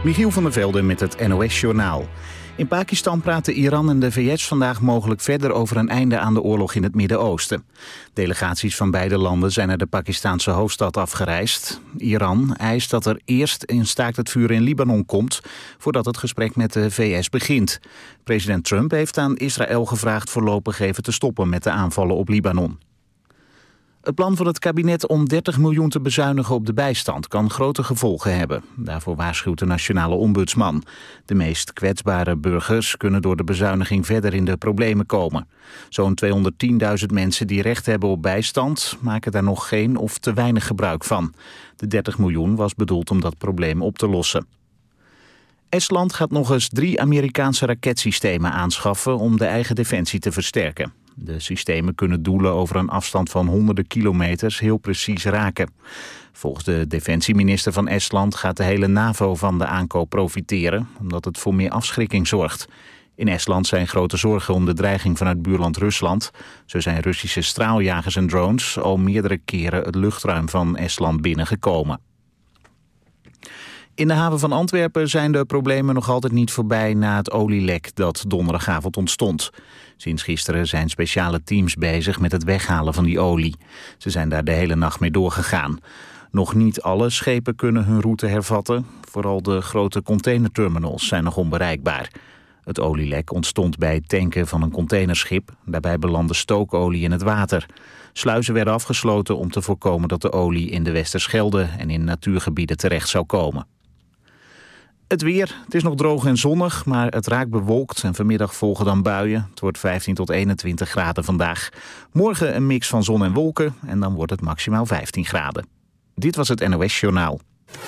Michiel van der Velde met het NOS-journaal. In Pakistan praten Iran en de VS vandaag mogelijk verder over een einde aan de oorlog in het Midden-Oosten. Delegaties van beide landen zijn naar de Pakistanse hoofdstad afgereisd. Iran eist dat er eerst een staakt het vuren in Libanon komt, voordat het gesprek met de VS begint. President Trump heeft aan Israël gevraagd voorlopig even te stoppen met de aanvallen op Libanon. Het plan van het kabinet om 30 miljoen te bezuinigen op de bijstand kan grote gevolgen hebben. Daarvoor waarschuwt de nationale ombudsman. De meest kwetsbare burgers kunnen door de bezuiniging verder in de problemen komen. Zo'n 210.000 mensen die recht hebben op bijstand maken daar nog geen of te weinig gebruik van. De 30 miljoen was bedoeld om dat probleem op te lossen. Estland gaat nog eens 3 Amerikaanse raketsystemen aanschaffen om de eigen defensie te versterken. De systemen kunnen doelen over een afstand van honderden kilometers heel precies raken. Volgens de defensieminister van Estland gaat de hele NAVO van de aankoop profiteren, omdat het voor meer afschrikking zorgt. In Estland zijn grote zorgen om de dreiging vanuit buurland Rusland. Zo zijn Russische straaljagers en drones al meerdere keren het luchtruim van Estland binnengekomen. In de haven van Antwerpen zijn de problemen nog altijd niet voorbij na het olielek dat donderdagavond ontstond. Sinds gisteren zijn speciale teams bezig met het weghalen van die olie. Ze zijn daar de hele nacht mee doorgegaan. Nog niet alle schepen kunnen hun route hervatten. Vooral de grote containerterminals zijn nog onbereikbaar. Het olielek ontstond bij het tanken van een containerschip. Daarbij belandde stookolie in het water. Sluizen werden afgesloten om te voorkomen dat de olie in de Westerschelde en in natuurgebieden terecht zou komen. Het weer. Het is nog droog en zonnig, maar het raakt bewolkt en vanmiddag volgen dan buien. Het wordt 15 tot 21 graden vandaag. Morgen een mix van zon en wolken en dan wordt het maximaal 15 graden. Dit was het NOS Journaal.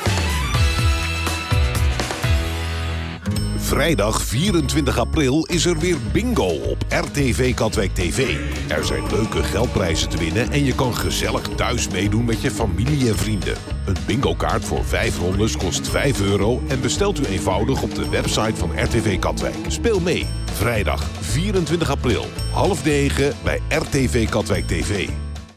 Vrijdag 24 april is er weer bingo op RTV Katwijk TV. Er zijn leuke geldprijzen te winnen en je kan gezellig thuis meedoen met je familie en vrienden. Een bingo-kaart voor 5 rondes kost €5 en bestelt u eenvoudig op de website van RTV Katwijk. Speel mee, vrijdag 24 april, 8:30 bij RTV Katwijk TV.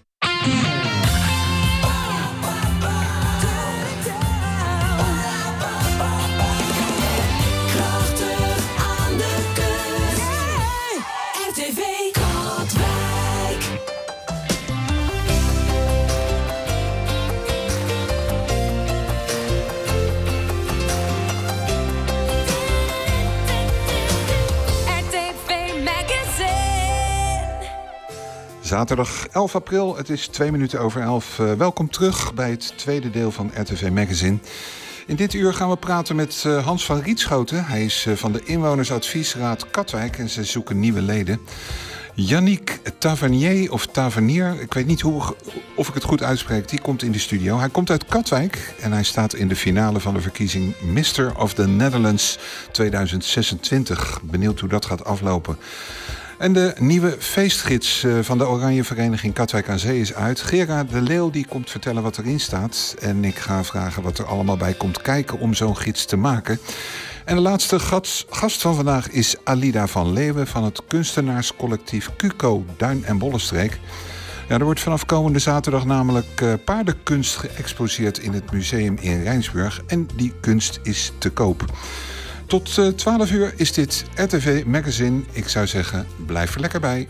Zaterdag 11 april, het is 2 minuten over 11. Welkom terug bij het tweede deel van RTV Magazine. In dit uur gaan we praten met Hans van Rietschoten. Hij is van de Inwonersadviesraad Katwijk en ze zoeken nieuwe leden. Yannick Tavernier of Tavernier, ik weet niet of ik het goed uitspreek, die komt in de studio. Hij komt uit Katwijk en hij staat in de finale van de verkiezing Mr. of the Netherlands 2026. Benieuwd hoe dat gaat aflopen. En de nieuwe feestgids van de Oranje Vereniging Katwijk aan Zee is uit. Gera de Leeuw die komt vertellen wat erin staat. En ik ga vragen wat er allemaal bij komt kijken om zo'n gids te maken. En de laatste gast van vandaag is Alida van Leeuwen van het kunstenaarscollectief Cuco Duin en Bollenstreek. Ja, er wordt vanaf komende zaterdag namelijk paardenkunst geëxposeerd in het museum in Rijnsburg. En die kunst is te koop. Tot 12 uur is dit RTV Magazine. Ik zou zeggen, blijf er lekker bij.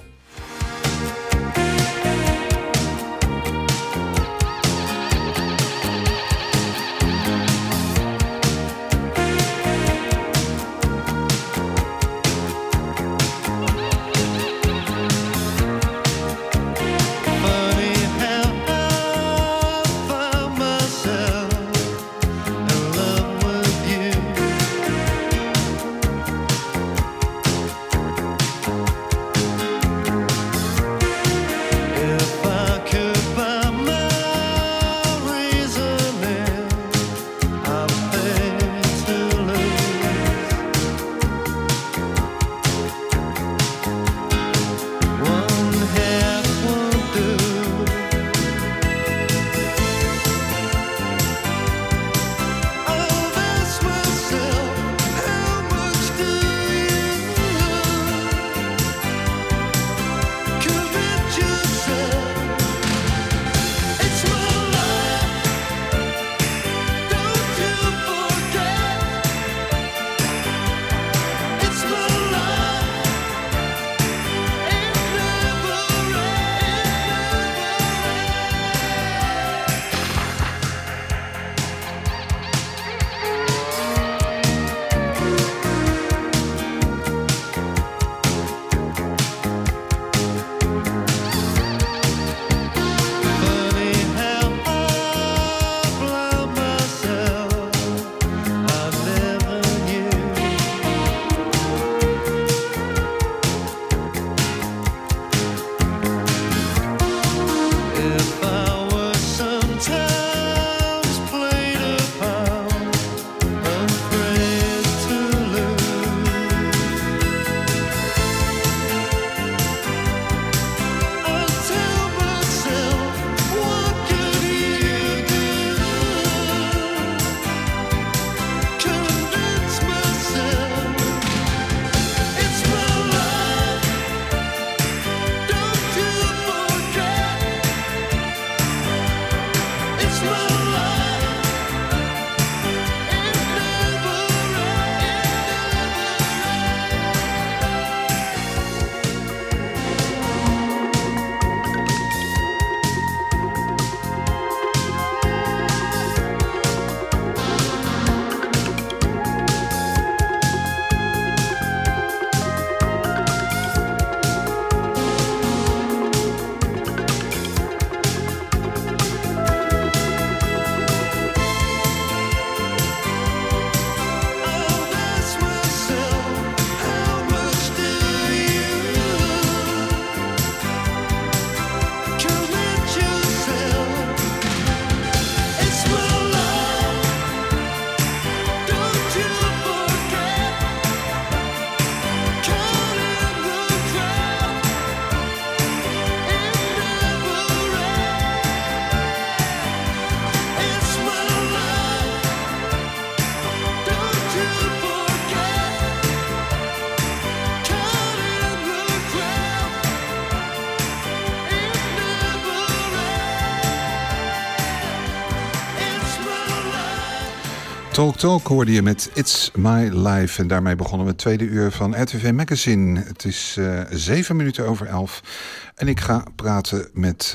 Talk hoorde je met It's My Life. En daarmee begonnen we het tweede uur van RTV Magazine. Het is 7 minuten over 11. En ik ga praten met...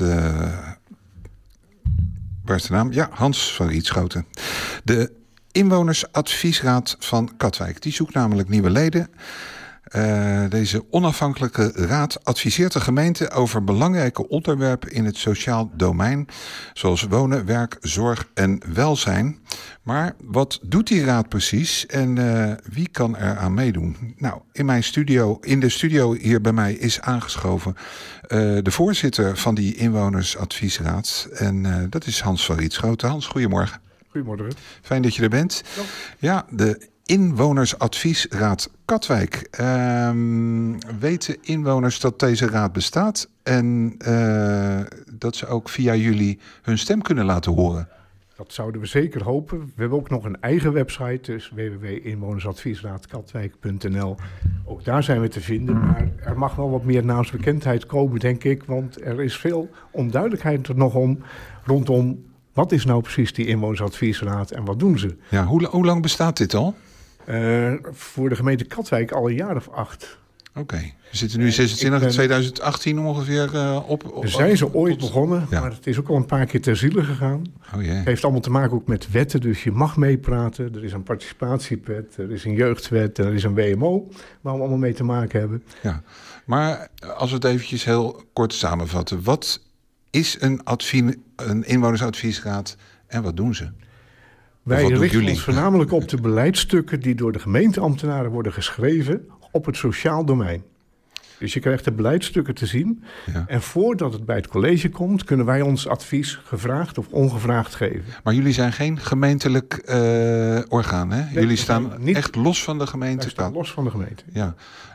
waar is de naam? Ja, Hans van Rietschoten. De Inwonersadviesraad van Katwijk. Die zoekt namelijk nieuwe leden. Deze onafhankelijke raad adviseert de gemeente over belangrijke onderwerpen in het sociaal domein, zoals wonen, werk, zorg en welzijn. Maar wat doet die raad precies en wie kan er aan meedoen? Nou, in de studio hier bij mij is aangeschoven de voorzitter van die Inwonersadviesraad. En dat is Hans van Rietschoten. Hans, goedemorgen. Goedemorgen. Fijn dat je er bent. Ja, de Inwonersadviesraad Katwijk. Weten inwoners dat deze raad bestaat en dat ze ook via jullie hun stem kunnen laten horen? Dat zouden we zeker hopen. We hebben ook nog een eigen website, dus www.inwonersadviesraadkatwijk.nl. Ook daar zijn we te vinden, maar er mag wel wat meer naamsbekendheid komen, denk ik, want er is veel onduidelijkheid er nog rondom wat is nou precies die Inwonersadviesraad en wat doen ze? Ja, hoe lang bestaat dit al? Voor de gemeente Katwijk al een jaar of 8. Oké, we zitten nu 2018 ongeveer op. We zijn ze ooit begonnen, ja. Maar het is ook al een paar keer ter ziele gegaan. Oh, yeah. Het heeft allemaal te maken ook met wetten, dus je mag meepraten. Er is een participatiewet, er is een jeugdwet en er is een WMO, waar we allemaal mee te maken hebben. Ja, maar als we het eventjes heel kort samenvatten. Wat is een inwonersadviesraad en wat doen ze? Wij richten ons voornamelijk op de beleidsstukken die door de gemeenteambtenaren worden geschreven op het sociaal domein. Dus je krijgt de beleidsstukken te zien. Ja. En voordat het bij het college komt, kunnen wij ons advies gevraagd of ongevraagd geven. Maar jullie zijn geen gemeentelijk orgaan, hè? Nee, jullie staan echt los van de gemeente. Wij staan los van de gemeente. Ja.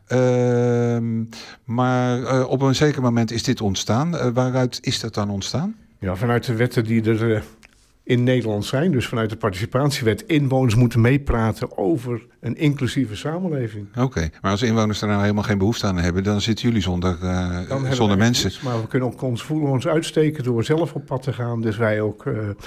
Maar op een zeker moment is dit ontstaan. Waaruit is dat dan ontstaan? Ja, vanuit de wetten die er in Nederland zijn. Dus vanuit de participatiewet. Inwoners moeten meepraten over een inclusieve samenleving. Oké, maar als inwoners daar nou helemaal geen behoefte aan hebben, dan zitten jullie zonder mensen. Niets, maar we kunnen ook ons voelen uitsteken door zelf op pad te gaan. Dus wij ook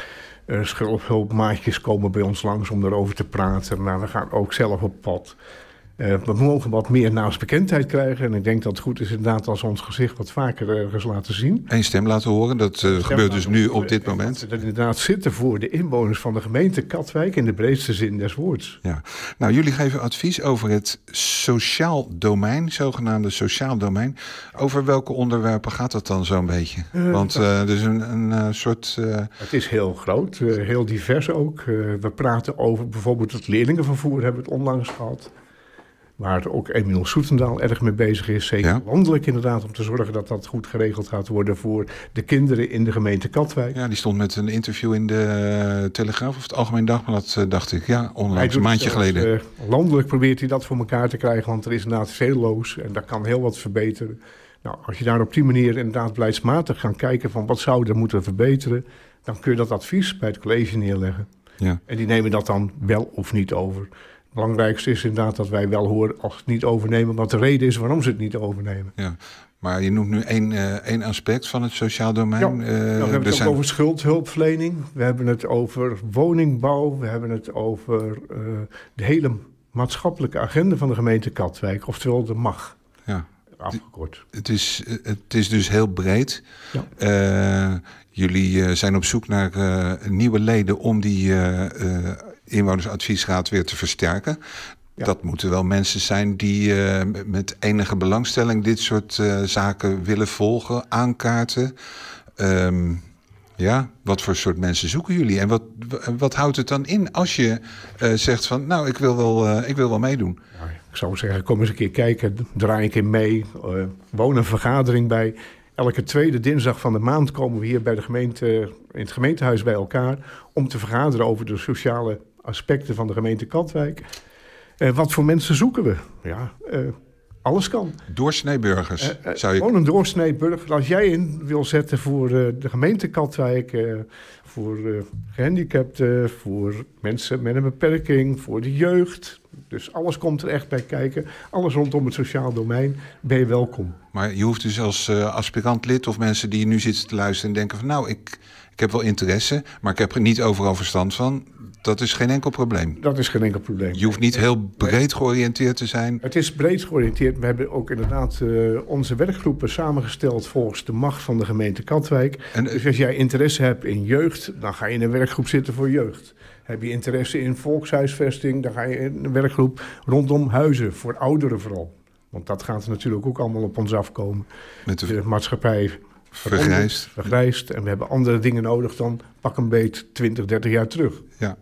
schulphulpmaatjes komen bij ons langs om erover te praten. Maar we gaan ook zelf op pad. We mogen wat meer naamsbekendheid krijgen. En ik denk dat het goed is inderdaad als we ons gezicht wat vaker ergens laten zien. Eén stem laten horen, dat gebeurt dus nu op dit moment. Dat we inderdaad zitten voor de inwoners van de gemeente Katwijk in de breedste zin des woords. Ja. Nou, jullie geven advies over het sociaal domein, zogenaamde sociaal domein. Over welke onderwerpen gaat dat dan zo'n beetje? Want er is een soort... Het is heel groot, heel divers ook. We praten over bijvoorbeeld het leerlingenvervoer, hebben we het onlangs gehad. Waar ook Emiel Soetendaal erg mee bezig is. Zeker landelijk inderdaad, om te zorgen dat dat goed geregeld gaat worden voor de kinderen in de gemeente Katwijk. Ja, die stond met een interview in de Telegraaf of het Algemeen Dagblad, dat dacht ik. Ja, onlangs, een maandje geleden. Landelijk probeert hij dat voor elkaar te krijgen, want er is inderdaad veel loos en daar kan heel wat verbeteren. Nou, als je daar op die manier inderdaad beleidsmatig gaat kijken van wat zou er moeten verbeteren, dan kun je dat advies bij het college neerleggen. Ja. En die nemen dat dan wel of niet over. Het belangrijkste is inderdaad dat wij wel horen als het niet overnemen, wat de reden is waarom ze het niet overnemen. Ja, maar je noemt nu één aspect van het sociaal domein. Ja, we hebben het ook over schuldhulpverlening, we hebben het over woningbouw, we hebben het over de hele maatschappelijke agenda van de gemeente Katwijk, oftewel de MAG. Ja. Afgekort. Het is dus heel breed. Ja. Jullie zijn op zoek naar nieuwe leden om die inwonersadviesraad weer te versterken. Ja. Dat moeten wel mensen zijn die met enige belangstelling dit soort zaken willen volgen, aankaarten. Ja, wat voor soort mensen zoeken jullie? En wat houdt het dan in als je zegt van, nou, ik wil wel meedoen? Ja, ik zou zeggen, kom eens een keer kijken, draai ik in mee, woon een vergadering bij. Elke tweede dinsdag van de maand komen we hier bij de gemeente, in het gemeentehuis bij elkaar om te vergaderen over de sociale aspecten van de gemeente Katwijk. Wat voor mensen zoeken we? Ja, alles kan. Doorsneeburgers, zou je... Gewoon een doorsneeburger. Als jij in wil zetten voor de gemeente Katwijk, voor gehandicapten, voor mensen met een beperking, voor de jeugd. Dus alles komt er echt bij kijken. Alles rondom het sociaal domein ben je welkom. Maar je hoeft dus als aspirant lid of mensen die nu zitten te luisteren en denken van, nou, ik heb wel interesse, maar ik heb er niet overal verstand van. Dat is geen enkel probleem. Dat is geen enkel probleem. Je hoeft niet heel breed georiënteerd te zijn. Het is breed georiënteerd. We hebben ook inderdaad onze werkgroepen samengesteld volgens de macht van de gemeente Katwijk. Dus als jij interesse hebt in jeugd, dan ga je in een werkgroep zitten voor jeugd. Heb je interesse in volkshuisvesting, dan ga je in een werkgroep rondom huizen, voor ouderen vooral. Want dat gaat natuurlijk ook allemaal op ons afkomen. Met de maatschappij vergrijst. En we hebben andere dingen nodig dan pak een beet 20, 30 jaar terug. Ja.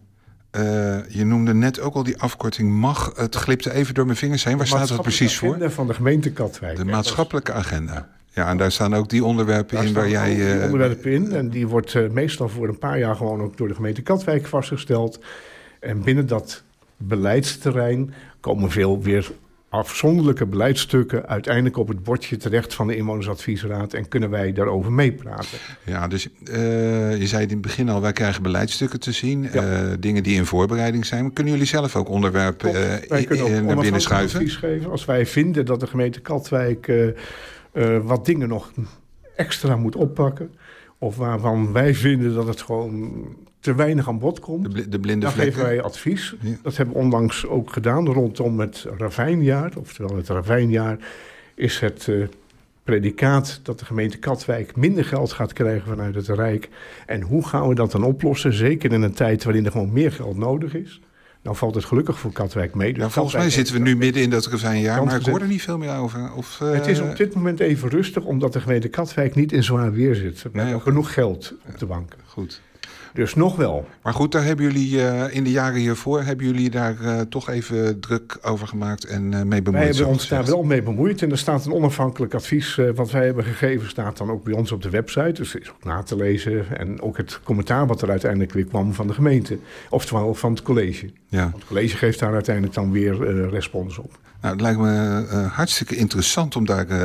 Je noemde net ook al die afkorting MAG. Het glipte even door mijn vingers heen. Waar staat dat precies voor? De van de gemeente Katwijk. De maatschappelijke agenda. Ja, en daar staan ook die onderwerpen in waar jij... Die onderwerpen in. En die wordt meestal voor een paar jaar gewoon ook door de gemeente Katwijk vastgesteld. En binnen dat beleidsterrein komen veel weer afzonderlijke beleidsstukken uiteindelijk op het bordje terecht van de Inwonersadviesraad en kunnen wij daarover meepraten. Ja, dus je zei in het begin al, wij krijgen beleidsstukken te zien, dingen die in voorbereiding zijn. Kunnen jullie zelf ook onderwerpen naar binnen schuiven? Advies geven. Als wij vinden dat de gemeente Katwijk wat dingen nog extra moet oppakken, of waarvan wij vinden dat het gewoon te weinig aan bod komt, de blinde dan vlekken. geven wij advies. Ja. Dat hebben we onlangs ook gedaan rondom het Ravijnjaar. Oftewel het Ravijnjaar is het predicaat dat de gemeente Katwijk minder geld gaat krijgen vanuit het Rijk. En hoe gaan we dat dan oplossen? Zeker in een tijd waarin er gewoon meer geld nodig is. Nou valt het gelukkig voor Katwijk mee. Dus ja, volgens mij zitten we nu midden in dat Ravijnjaar, maar ik hoor er niet veel meer over. Het is op dit moment even rustig, omdat de gemeente Katwijk niet in zwaar weer zit. We hebben genoeg geld op de bank. Goed. Dus nog wel. Maar goed, daar hebben jullie in de jaren hiervoor daar toch even druk over gemaakt en mee bemoeid. Wij hebben ons daar wel mee bemoeid. En er staat een onafhankelijk advies wat wij hebben gegeven, staat dan ook bij ons op de website. Dus het is ook na te lezen. En ook het commentaar wat er uiteindelijk weer kwam van de gemeente. Oftewel van het college. Ja. Want het college geeft daar uiteindelijk dan weer respons op. Nou, het lijkt me hartstikke interessant om daar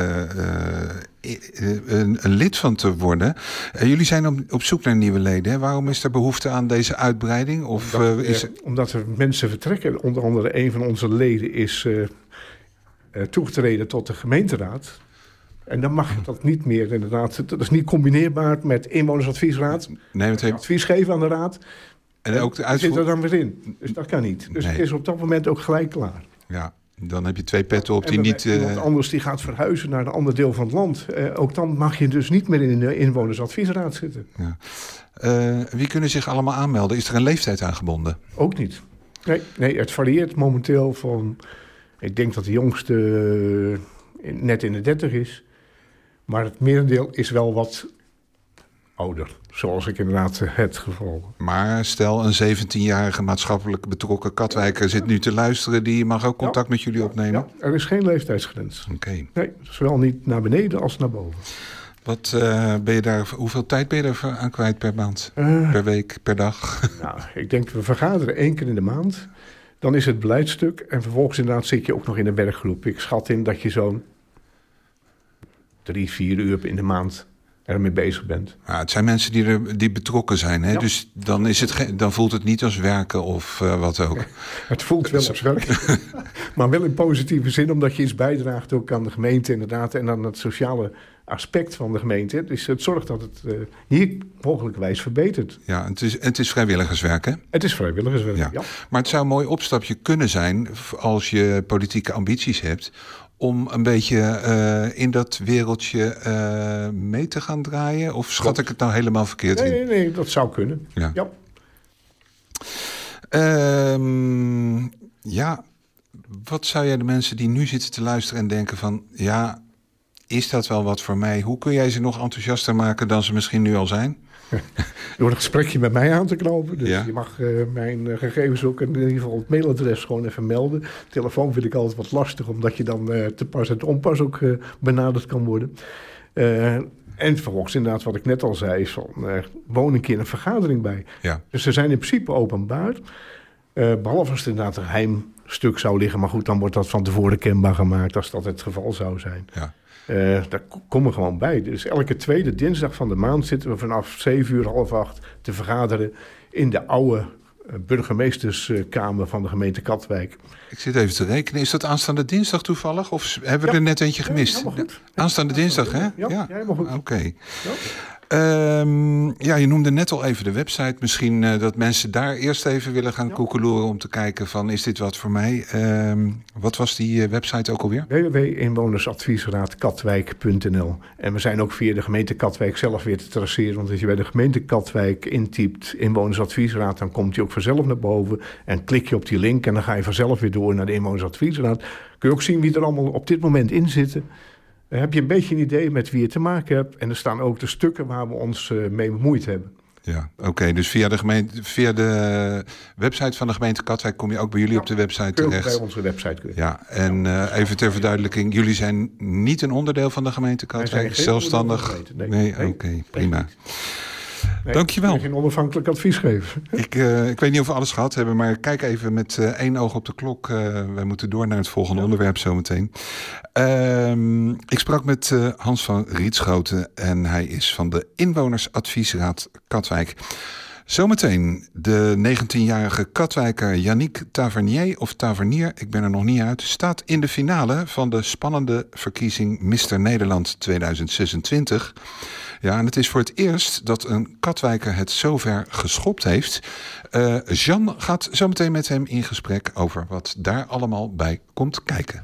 een lid van te worden. Jullie zijn op zoek naar nieuwe leden. Hè? Waarom is er behoefte aan deze uitbreiding? Omdat er mensen vertrekken. Onder andere een van onze leden is toegetreden tot de gemeenteraad. En dan mag je dat niet meer inderdaad. Dat is niet combineerbaar met inwonersadviesraad. Nee, het heeft... advies geven aan de raad. En ook de zit er dan weer in. Dus dat kan niet. Dus het is op dat moment ook gelijk klaar. Ja. Dan heb je twee petten op die niet... Iemand anders die gaat verhuizen naar een ander deel van het land. Ook dan mag je dus niet meer in de inwonersadviesraad zitten. Ja. Wie kunnen zich allemaal aanmelden? Is er een leeftijd aan gebonden? Ook niet. Nee, het varieert momenteel van... Ik denk dat de jongste net in de 30 is. Maar het merendeel is wel wat ouder. Zoals ik inderdaad het geval. Maar stel een 17-jarige maatschappelijk betrokken Katwijker zit nu te luisteren. Die mag ook contact met jullie opnemen? Ja, er is geen leeftijdsgrens. Oké. Nee, zowel niet naar beneden als naar boven. Hoeveel tijd ben je er aan kwijt per maand? Per week, per dag? Nou, ik denk we vergaderen 1 keer in de maand. Dan is het beleidstuk. En vervolgens inderdaad zit je ook nog in een werkgroep. Ik schat in dat je zo'n 3-4 uur in de maand ermee bezig bent. Ja, het zijn mensen die betrokken zijn. Hè? Ja. Dus dan voelt het niet als werken of wat ook. Het voelt wel als werken. Maar wel in positieve zin, omdat je iets bijdraagt ook aan de gemeente inderdaad. En aan het sociale aspect van de gemeente. Dus het zorgt dat het hier mogelijkwijs verbetert. Ja, het is vrijwilligerswerk, hè? Het is vrijwilligerswerk, ja. Maar het zou een mooi opstapje kunnen zijn als je politieke ambities hebt om een beetje in dat wereldje mee te gaan draaien? Of schat ik het nou helemaal verkeerd in? Nee, dat zou kunnen. Ja. Wat zou jij de mensen die nu zitten te luisteren en denken van... ja, is dat wel wat voor mij? Hoe kun jij ze nog enthousiaster maken dan ze misschien nu al zijn? Door een gesprekje met mij aan te knopen. Dus je mag mijn gegevens ook in ieder geval het mailadres gewoon even melden. Telefoon vind ik altijd wat lastig, omdat je dan te pas en te onpas ook benaderd kan worden. En vervolgens inderdaad wat ik net al zei, is van woon een keer een vergadering bij. Ja. Dus ze zijn in principe openbaar. Behalve als het inderdaad een geheim stuk zou liggen. Maar goed, dan wordt dat van tevoren kenbaar gemaakt als dat het geval zou zijn. Ja. Daar komen we gewoon bij. Dus elke tweede dinsdag van de maand zitten we vanaf 7:30 te vergaderen in de oude burgemeesterskamer van de gemeente Katwijk. Ik zit even te rekenen. Is dat aanstaande dinsdag toevallig? Of hebben we er net eentje gemist? Ja, goed. Aanstaande dinsdag, hè? Ja, helemaal goed. Oké. Je noemde net al even de website. Misschien dat mensen daar eerst even willen gaan koekeloeren om te kijken van, is dit wat voor mij? Wat was die website ook alweer? www.inwonersadviesraadkatwijk.nl. En we zijn ook via de gemeente Katwijk zelf weer te traceren. Want als je bij de gemeente Katwijk intypt Inwonersadviesraad, dan komt hij ook vanzelf naar boven. En klik je op die link en dan ga je vanzelf weer door naar de Inwonersadviesraad. Kun je ook zien wie er allemaal op dit moment in zitten. Dan heb je een beetje een idee met wie je te maken hebt. En er staan ook de stukken waar we ons mee bemoeid hebben. Ja, oké. Dus via de website van de gemeente Katwijk kom je ook bij jullie op de website terecht. Bij onze website. Ja, en even ter verduidelijking. Jullie zijn niet een onderdeel van de gemeente Katwijk? Zelfstandig? Nee, oké, prima. Nee, dankjewel. Ik kan geen onafhankelijk advies geven. Ik weet niet of we alles gehad hebben, maar kijk even met één oog op de klok. Wij moeten door naar het volgende onderwerp zometeen. Ik sprak met Hans van Rietschoten en hij is van de Inwonersadviesraad Katwijk. Zometeen de 19-jarige Katwijker Yannick Tavernier of Tavernier, ik ben er nog niet uit, staat in de finale van de spannende verkiezing Mr. Nederland 2026. Ja, en het is voor het eerst dat een Katwijker het zover geschopt heeft. Jean gaat zometeen met hem in gesprek over wat daar allemaal bij komt kijken.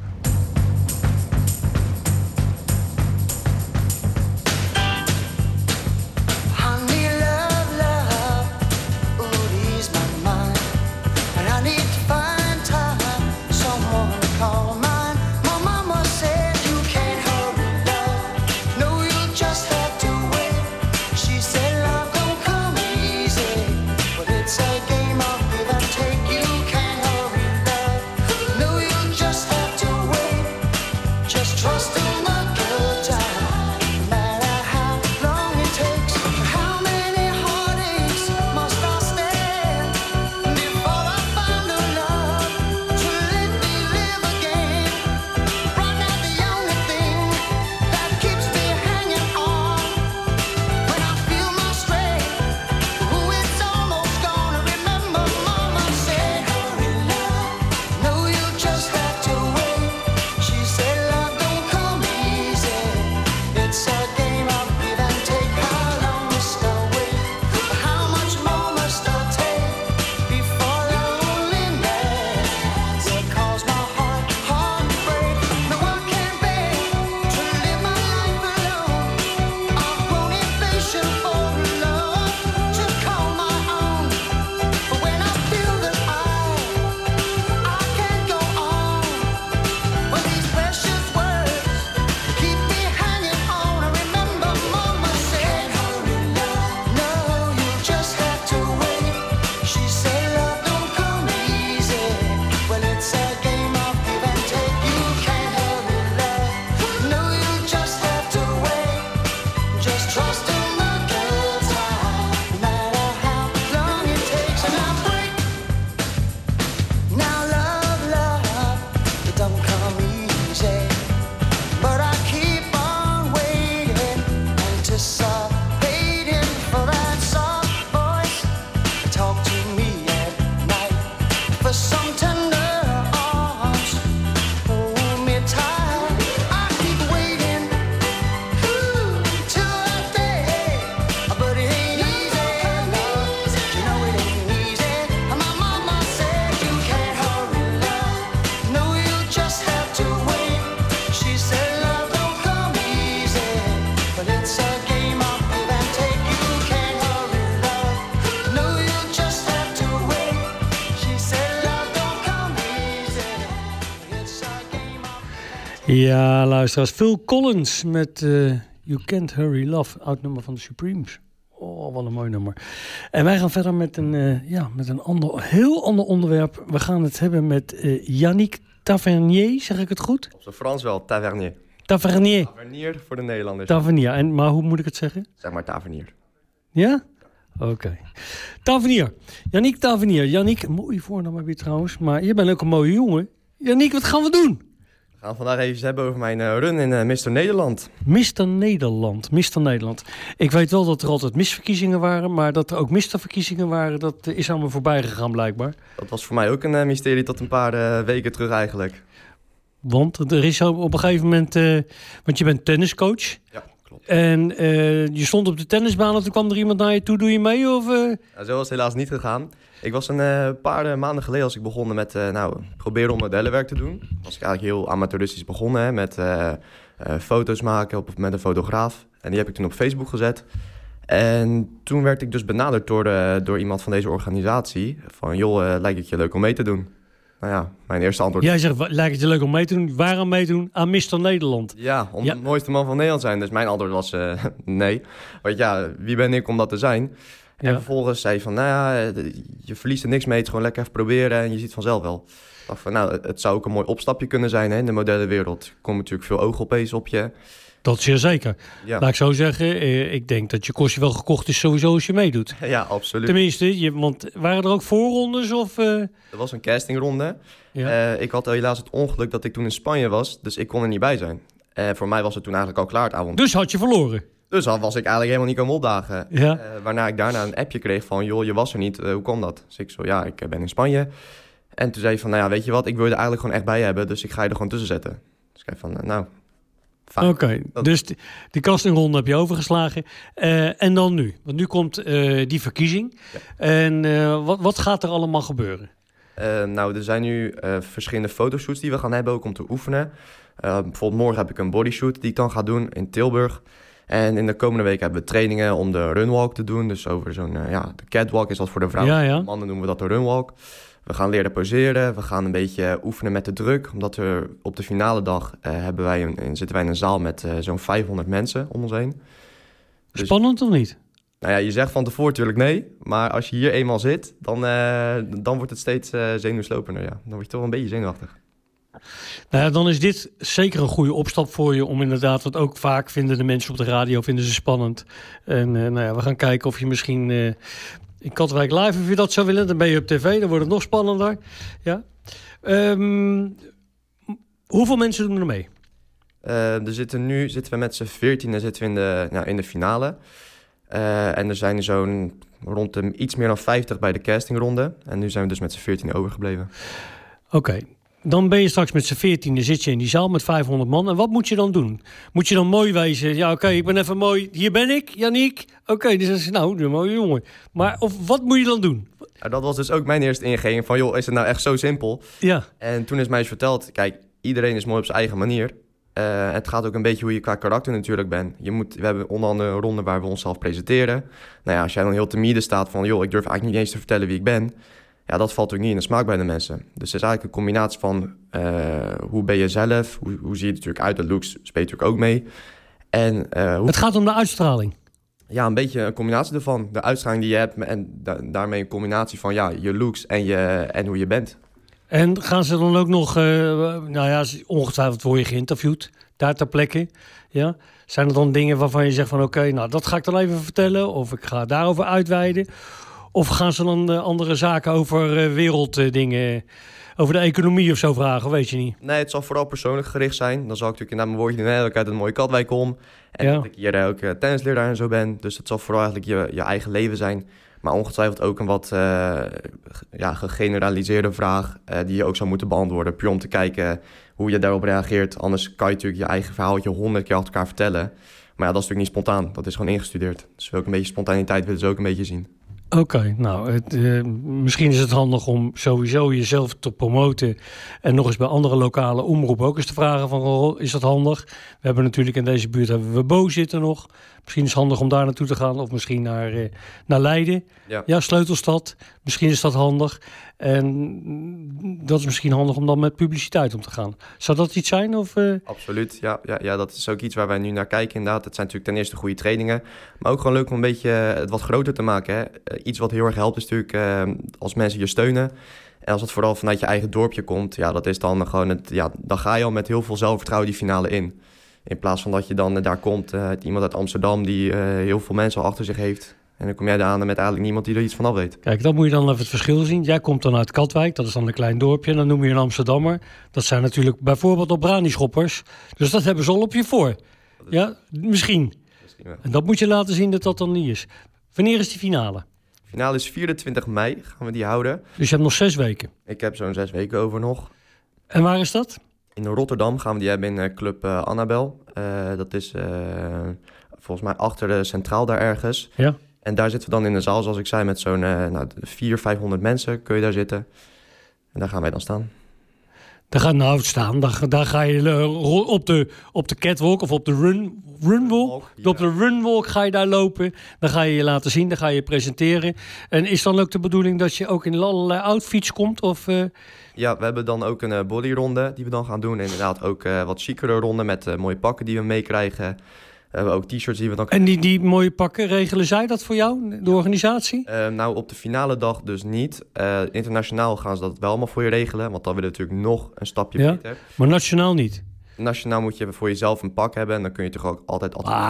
Ja, luisteraars. Phil Collins met You Can't Hurry Love, oud nummer van de Supremes. Oh, wat een mooi nummer. En wij gaan verder met een heel ander onderwerp. We gaan het hebben met Yannick Tavernier, zeg ik het goed? Op zijn Frans wel, Tavernier. Tavernier. Tavernier voor de Nederlanders. Tavernier. Maar hoe moet ik het zeggen? Zeg maar Tavernier. Ja? Oké. Tavernier. Yannick Tavernier. Yannick, een mooie voornaam heb je trouwens. Maar je bent ook een mooie jongen. Yannick, wat gaan we doen? We gaan vandaag even hebben over mijn run in Mr. Nederland. Mr. Nederland. Ik weet wel dat er altijd misverkiezingen waren, maar dat er ook Mr-verkiezingen waren, dat is aan me voorbij gegaan blijkbaar. Dat was voor mij ook een mysterie tot een paar weken terug eigenlijk. Want er is op een gegeven moment, want je bent tenniscoach. Ja. klopt. En je stond op de tennisbaan en toen kwam er iemand naar je toe. Doe je mee? Of, Nou, zo was het helaas niet gegaan. Ik was een paar maanden geleden als ik begonnen met proberen om modellenwerk te doen. Was ik eigenlijk heel amateuristisch begonnen hè, met foto's maken met een fotograaf. En die heb ik toen op Facebook gezet. En toen werd ik dus benaderd door iemand van deze organisatie. Van joh, lijkt het je leuk om mee te doen? Nou ja, mijn eerste antwoord... Jij zegt, lijkt het je leuk om mee te doen? Waaraan meedoen? Aan Mr. Nederland. Ja, om de mooiste man van Nederland te zijn. Dus mijn antwoord was nee. Want ja, wie ben ik om dat te zijn? En vervolgens zei hij van, nou ja, je verliest er niks mee. Het is gewoon lekker even proberen en je ziet vanzelf wel. Ik dacht van, nou, het zou ook een mooi opstapje kunnen zijn hè, in de modellenwereld. Er komen natuurlijk veel ogen opeens op je. Dat zeer zeker. Ja. Laat ik zo zeggen, ik denk dat je kostje wel gekocht is sowieso als je meedoet. Ja, absoluut. Tenminste, want waren er ook voorrondes? Of, Er was een castingronde. Ja. Ik had helaas het ongeluk dat ik toen in Spanje was, dus ik kon er niet bij zijn. Voor mij was het toen eigenlijk al klaar het avond. Dus had je verloren? Dus al was ik eigenlijk helemaal niet komen opdagen. Ja. Waarna ik daarna een appje kreeg van, joh, je was er niet, hoe kwam dat? Dus ik zo, ja, ik ben in Spanje. En toen zei hij van, nou ja, weet je wat, ik wil je er eigenlijk gewoon echt bij hebben, dus ik ga je er gewoon tussen zetten. Dus ik zei van, nou... Oké, dus die castingronde heb je overgeslagen. En dan nu? Want nu komt die verkiezing. Ja. En wat gaat er allemaal gebeuren? Nou, er zijn nu verschillende fotoshoots die we gaan hebben, ook om te oefenen. Bijvoorbeeld morgen heb ik een bodyshoot die ik dan ga doen in Tilburg. En in de komende week hebben we trainingen om de runwalk te doen. Dus over zo'n, de catwalk is dat voor de vrouwen. Ja. Mannen noemen we dat de runwalk. We gaan leren poseren, we gaan een beetje oefenen met de druk. Omdat we op de finale dag zitten wij in een zaal met zo'n 500 mensen om ons heen. Dus, spannend of niet? Nou ja, je zegt van tevoren natuurlijk nee. Maar als je hier eenmaal zit, dan wordt het steeds zenuwslopender. Ja. Dan word je toch een beetje zenuwachtig. Nou ja, dan is dit zeker een goede opstap voor je om inderdaad, want ook vaak vinden de mensen op de radio ze spannend. En we gaan kijken of je misschien in Katwijk Live, of je dat zou willen, dan ben je op tv, dan wordt het nog spannender. Ja. Hoeveel mensen doen er mee? Nu zitten we met z'n 14 zitten we in de finale. En er zijn er zo'n rond iets meer dan 50 bij de castingronde. En nu zijn we dus met z'n 14 overgebleven. Oké. Dan ben je straks met z'n 14, zit je in die zaal met 500 man. En wat moet je dan doen? Moet je dan mooi wezen? Ja, oké, ik ben even mooi. Hier ben ik, Yannick. Oké, dus is nou, een mooie jongen. Maar wat moet je dan doen? Nou, dat was dus ook mijn eerste ingeving van, joh, is het nou echt zo simpel? Ja. En toen is mij eens verteld, kijk, iedereen is mooi op zijn eigen manier. Het gaat ook een beetje hoe je qua karakter natuurlijk bent. We hebben onder andere een ronde waar we onszelf presenteren. Nou ja, als jij dan heel timide staat van, joh, ik durf eigenlijk niet eens te vertellen wie ik ben. Ja, dat valt ook niet in de smaak bij de mensen. Dus het is eigenlijk een combinatie van hoe ben je zelf, hoe zie je er natuurlijk uit, de looks speelt natuurlijk ook mee. En, het gaat om de uitstraling. Ja, een beetje een combinatie ervan. De uitstraling die je hebt en daarmee een combinatie van je looks en hoe je bent. En gaan ze dan ook nog, ongetwijfeld word je geïnterviewd, daar ter plekke. Ja? Zijn er dan dingen waarvan je zegt van oké, nou dat ga ik dan even vertellen of ik ga daarover uitweiden? Of gaan ze dan andere zaken over werelddingen, over de economie of zo vragen, weet je niet? Nee, het zal vooral persoonlijk gericht zijn. Dan zal ik natuurlijk mijn woordje doen, dat ik uit een mooie Katwijk kom. En dat ik hier ook tennisleraar en zo ben. Dus het zal vooral eigenlijk je eigen leven zijn. Maar ongetwijfeld ook een wat gegeneraliseerde vraag die je ook zou moeten beantwoorden. Puur om te kijken hoe je daarop reageert. Anders kan je natuurlijk je eigen verhaaltje 100 keer achter elkaar vertellen. Maar ja, dat is natuurlijk niet spontaan. Dat is gewoon ingestudeerd. Dus ook een beetje spontaniteit willen ze ook een beetje zien. Oké, nou, misschien is het handig om sowieso jezelf te promoten en nog eens bij andere lokale omroepen ook eens te vragen van, is dat handig? We hebben natuurlijk in deze buurt hebben we Bo zitten nog. Misschien is het handig om daar naartoe te gaan of misschien naar Leiden. Ja, Sleutelstad. Misschien is dat handig. En dat is misschien handig om dan met publiciteit om te gaan. Zou dat iets zijn? Of, Absoluut, ja, dat is ook iets waar wij nu naar kijken inderdaad. Het zijn natuurlijk ten eerste goede trainingen. Maar ook gewoon leuk om een beetje het wat groter te maken. Hè? Iets wat heel erg helpt is natuurlijk als mensen je steunen. En als het vooral vanuit je eigen dorpje komt, ja, dat is dan gewoon dan ga je al met heel veel zelfvertrouwen die finale in. In plaats van dat je dan daar komt, iemand uit Amsterdam die heel veel mensen al achter zich heeft. En dan kom jij daar aan met eigenlijk niemand die er iets van af weet. Kijk, dan moet je dan even het verschil zien. Jij komt dan uit Katwijk, dat is dan een klein dorpje. En dan noem je een Amsterdammer. Dat zijn natuurlijk bijvoorbeeld op Brani-schoppers. Dus dat hebben ze al op je voor. Ja, misschien. Ja. En dat moet je laten zien dat dat dan niet is. Wanneer is die finale? De finale is 24 mei, gaan we die houden. Dus je hebt nog 6 weken? Ik heb zo'n 6 weken over nog. En waar is dat? In Rotterdam gaan we die hebben in Club Annabel. Dat is volgens mij achter de Centraal daar ergens. Ja. En daar zitten we dan in de zaal, zoals ik zei, met zo'n 400-500 mensen kun je daar zitten. En daar gaan wij dan staan. Daar ga je op de catwalk of op de runwalk. Ja. Op de runwalk ga je daar lopen. Dan ga je je laten zien, dan ga je presenteren. En is dan ook de bedoeling dat je ook in allerlei outfits komt? Of, Ja, we hebben dan ook een bodyronde die we dan gaan doen. En inderdaad ook wat chicere ronde met mooie pakken die we meekrijgen. We hebben ook t-shirts die we dan... En die mooie pakken, regelen zij dat voor jou, de organisatie? Nou, op de finale dag dus niet. Internationaal gaan ze dat wel allemaal voor je regelen. Want dan willen we natuurlijk nog een stapje beter. Maar nationaal niet? Nationaal moet je voor jezelf een pak hebben. En dan kun je toch ook altijd...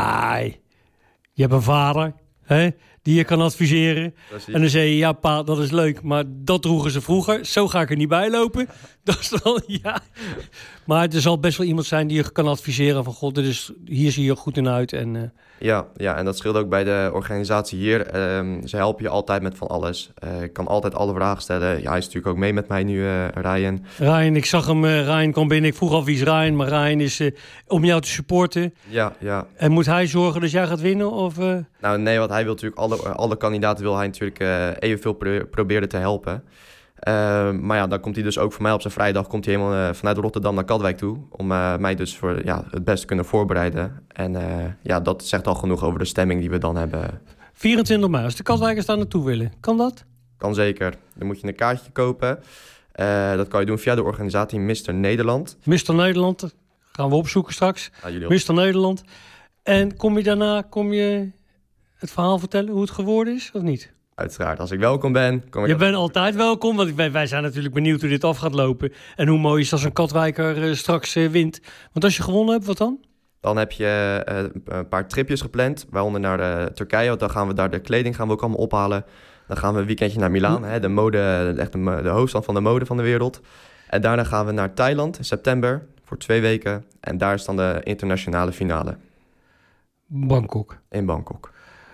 Je hebt een vader, hè, die je kan adviseren. Precies. En dan zeg je, ja pa, dat is leuk, maar dat droegen ze vroeger. Zo ga ik er niet bij lopen. Dat is wel, ja. Maar er zal best wel iemand zijn die je kan adviseren van... God, hier zie je goed in uit. En, Ja, en dat scheelt ook bij de organisatie hier. Ze helpen je altijd met van alles. Ik kan altijd alle vragen stellen. Ja, hij is natuurlijk ook mee met mij nu, Ryan. Ryan, ik zag hem, Ryan kwam binnen. Ik vroeg al wie is Ryan, maar Ryan is om jou te supporten. Ja. En moet hij zorgen dat jij gaat winnen? Of, Nou nee, want hij wil natuurlijk alle kandidaten wil hij natuurlijk evenveel proberen te helpen. Maar ja, dan komt hij dus ook voor mij op zijn vrijdag... komt hij helemaal vanuit Rotterdam naar Katwijk toe... om mij dus voor het beste te kunnen voorbereiden. En dat zegt al genoeg over de stemming die we dan hebben. 24 mei, als de Katwijkers daar naartoe willen, kan dat? Kan zeker. Dan moet je een kaartje kopen. Dat kan je doen via de organisatie Mr. Nederland. Mr. Nederland, gaan we opzoeken straks. Mr. Nederland. En kom je het verhaal vertellen hoe het geworden is, of niet? Uiteraard, als ik welkom ben... Je bent altijd welkom, want wij zijn natuurlijk benieuwd hoe dit af gaat lopen. En hoe mooi is als een Katwijker straks wint. Want als je gewonnen hebt, wat dan? Dan heb je een paar tripjes gepland, waaronder naar Turkije. Want dan gaan we daar de kleding ook allemaal ophalen. Dan gaan we een weekendje naar Milaan, de mode, echt de hoofdstad van de mode van de wereld. En daarna gaan we naar Thailand in september voor 2 weken. En daar is dan de internationale finale. Bangkok. In Bangkok.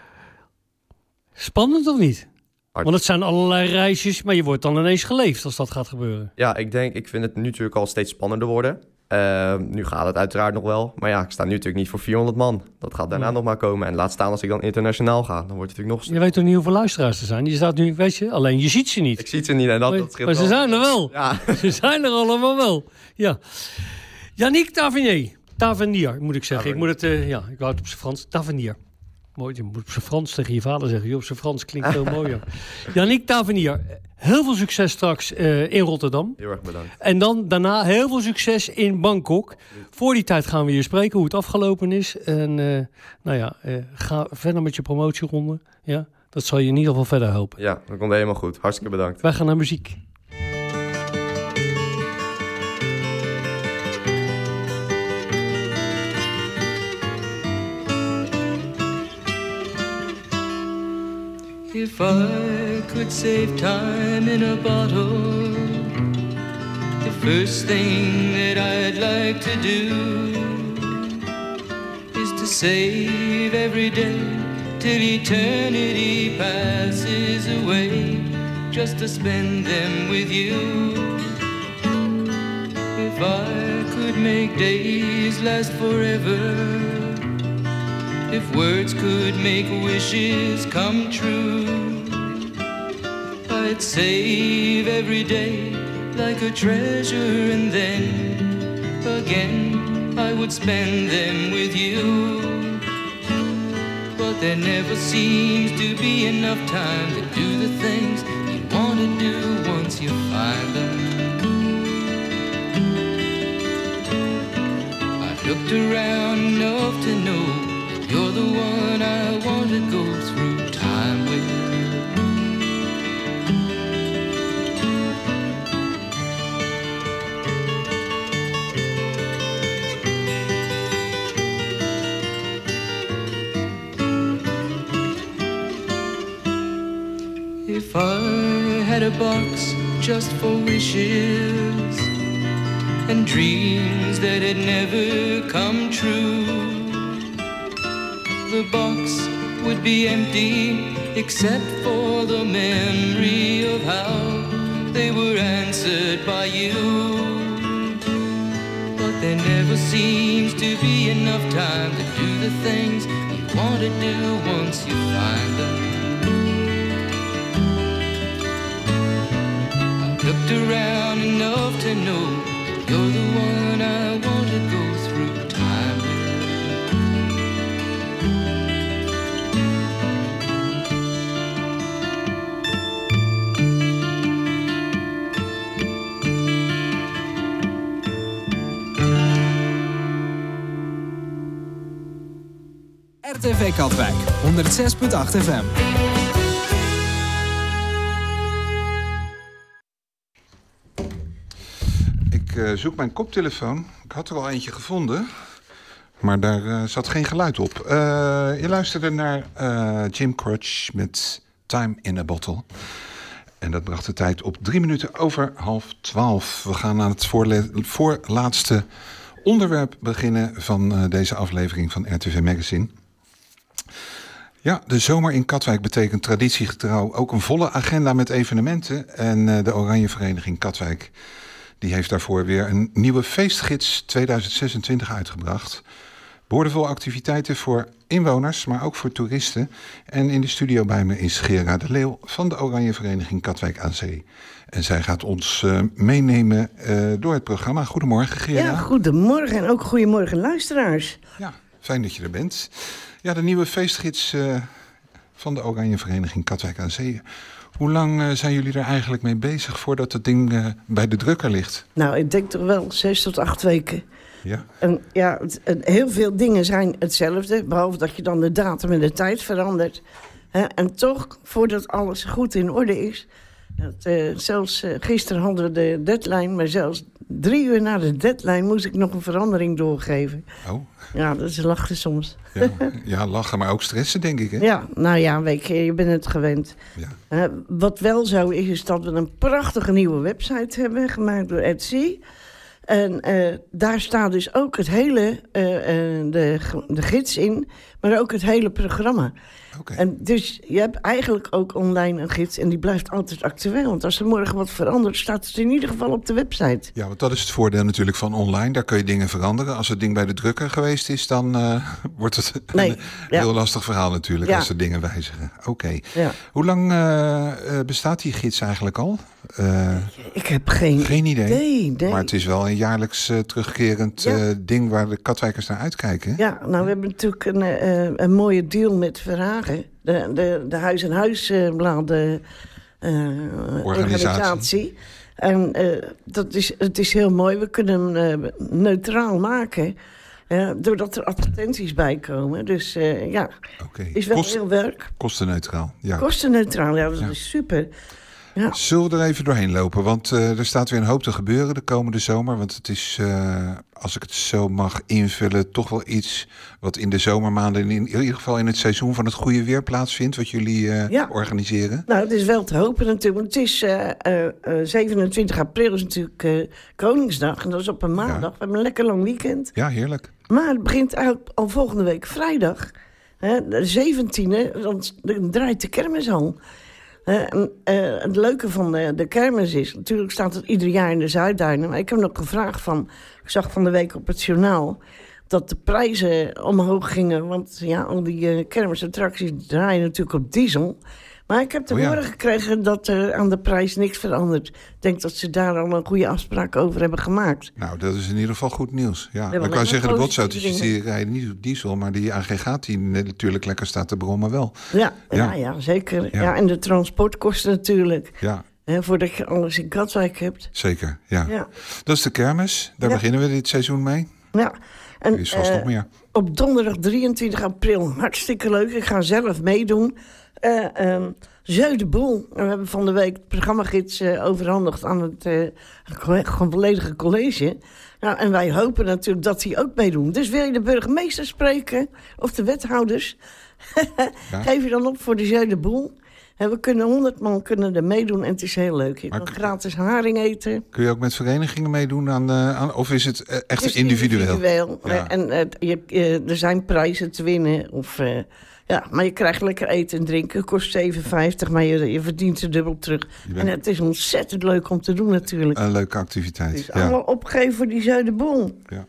Spannend of niet? Want het zijn allerlei reisjes, maar je wordt dan ineens geleefd als dat gaat gebeuren. Ja, ik vind het nu natuurlijk al steeds spannender worden. Nu gaat het uiteraard nog wel. Maar ja, ik sta nu natuurlijk niet voor 400 man. Dat gaat daarna nog maar komen. En laat staan als ik dan internationaal ga. Dan wordt het natuurlijk nog... Je weet toch niet hoeveel luisteraars er zijn? Je staat nu, weet je, alleen je ziet ze niet. Ik zie ze niet en dat scheelt maar ze zijn er wel. Ja. Ze zijn er allemaal wel. Ja. Yannick Tavernier, moet ik zeggen. Ik wou het op zijn Frans. Tavernier. Mooi, je moet op zijn Frans tegen je vader zeggen. Op zijn Frans klinkt veel mooier. Yannick Tavernier, heel veel succes straks in Rotterdam. Heel erg bedankt. En dan daarna heel veel succes in Bangkok. Voor die tijd gaan we hier spreken hoe het afgelopen is. En ga verder met je promotieronde. Ja, dat zal je in ieder geval verder helpen. Ja, dat komt helemaal goed. Hartstikke bedankt. Wij gaan naar muziek. If I could save time in a bottle, the first thing that I'd like to do is to save every day till eternity passes away, just to spend them with you. If I could make days last forever, if words could make wishes come true, I'd save every day like a treasure, and then again I would spend them with you. But there never seems to be enough time to do the things you want to do once you find them. I've looked around enough to know you're the one I want to go through time with. If I had a box just for wishes and dreams that had never come true, the box would be empty except for the memory of how they were answered by you. there never seems to be enough time to do the things you want to do once you find them. I've looked around enough to know you're the one I want to go through time with. RTV Katwijk, 106.8 FM. Ik zoek mijn koptelefoon. Ik had er al eentje gevonden, maar daar zat geen geluid op. Je luisterde naar Jim Croce met Time in a Bottle. En dat bracht de tijd op 3 minuten over 11:30. We gaan aan het voorlaatste onderwerp beginnen van deze aflevering van RTV Magazine. Ja, de zomer in Katwijk betekent traditiegetrouw ook een volle agenda met evenementen. En de Oranje Vereniging Katwijk die heeft daarvoor weer een nieuwe feestgids 2026 uitgebracht. Boordevol activiteiten voor inwoners, maar ook voor toeristen. En in de studio bij me is Gera de Leeuw van de Oranje Vereniging Katwijk aan Zee. En zij gaat ons meenemen door het programma. Goedemorgen, Gera. Ja, goedemorgen en ook goedemorgen luisteraars. Ja, fijn dat je er bent. Ja, de nieuwe feestgids van de Oranje Vereniging Katwijk aan Zee. Hoe lang zijn jullie er eigenlijk mee bezig voordat het ding bij de drukker ligt? Nou, ik denk toch wel 6 tot 8 weken. Ja. En ja, heel veel dingen zijn hetzelfde, behalve dat je dan de datum en de tijd verandert. En toch, voordat alles goed in orde is... zelfs gisteren hadden we de deadline, maar zelfs 3 uur na de deadline moest ik nog een verandering doorgeven. Oh. Ja, dat is lachen soms. Ja, lachen, maar ook stressen, denk ik, hè? Ja, nou ja, weet je bent het gewend. Ja. Wat wel zo is dat we een prachtige nieuwe website hebben, gemaakt door Etsy. En daar staat dus ook het hele, de gids in, maar ook het hele programma. Okay. En dus je hebt eigenlijk ook online een gids en die blijft altijd actueel. Want als er morgen wat verandert, staat het in ieder geval op de website. Ja, want dat is het voordeel natuurlijk van online. Daar kun je dingen veranderen. Als het ding bij de drukker geweest is, dan wordt het een heel lastig verhaal natuurlijk als er dingen wijzigen. Oké. Ja. Hoe lang bestaat die gids eigenlijk al? Ik heb geen idee. Nee. Maar het is wel een jaarlijks terugkerend ding waar de Katwijkers naar uitkijken. Ja, nou we hebben natuurlijk een mooie deal met Verhagen. De huis-en-huis-bladen organisatie. En het is heel mooi. We kunnen hem neutraal maken. Doordat er advertenties bij komen. Dus is wel heel werk. Kostenneutraal. Ja. Kostenneutraal, ja, dat is super. Ja. Zullen we er even doorheen lopen? Want er staat weer een hoop te gebeuren de komende zomer. Want het is, als ik het zo mag invullen, toch wel iets wat in de zomermaanden, in ieder geval in het seizoen van het goede weer plaatsvindt, wat jullie organiseren. Nou, het is wel te hopen natuurlijk. Want het is 27 april is natuurlijk Koningsdag. En dat is op een maandag. We hebben een lekker lang weekend. Ja, heerlijk. Maar het begint eigenlijk al volgende week vrijdag. De 17e, dan draait de kermis al. Het leuke van de kermis is... Natuurlijk staat het ieder jaar in de Zuidduinen. Maar ik heb nog gevraagd van... Ik zag van de week op het journaal... dat de prijzen omhoog gingen. Want ja, al die kermisattracties draaien natuurlijk op diesel. Maar ik heb te horen gekregen dat er aan de prijs niks verandert. Ik denk dat ze daar al een goede afspraak over hebben gemaakt. Nou, dat is in ieder geval goed nieuws. Ja. Dan kan je zeggen, de botsautootjes die rijden niet op diesel... maar die aggregaat die natuurlijk lekker staat te brommen wel. Ja, zeker. Ja, en de transportkosten natuurlijk. Ja. Voordat je alles in Katwijk hebt. Zeker, ja. Dat is de kermis. Daar beginnen we dit seizoen mee. Ja. En, er is vast nog meer. Op donderdag 23 april, hartstikke leuk. Ik ga zelf meedoen. Jeu de Boel. We hebben van de week het programmagids overhandigd aan het volledige college. Nou, en wij hopen natuurlijk dat die ook meedoen. Dus wil je de burgemeester spreken, of de wethouders... geef je dan op voor de Jeu de Boel. We kunnen 100 man er meedoen en het is heel leuk. Je kan gratis haring eten. Kun je ook met verenigingen meedoen aan of is het echt individueel? Ja. En er zijn prijzen te winnen. Ja, maar je krijgt lekker eten en drinken. Kost €7,50, maar je verdient er dubbel terug. En het is ontzettend leuk om te doen natuurlijk. Een leuke activiteit. Het is allemaal opgegeven voor die Zuiderbol. Ja.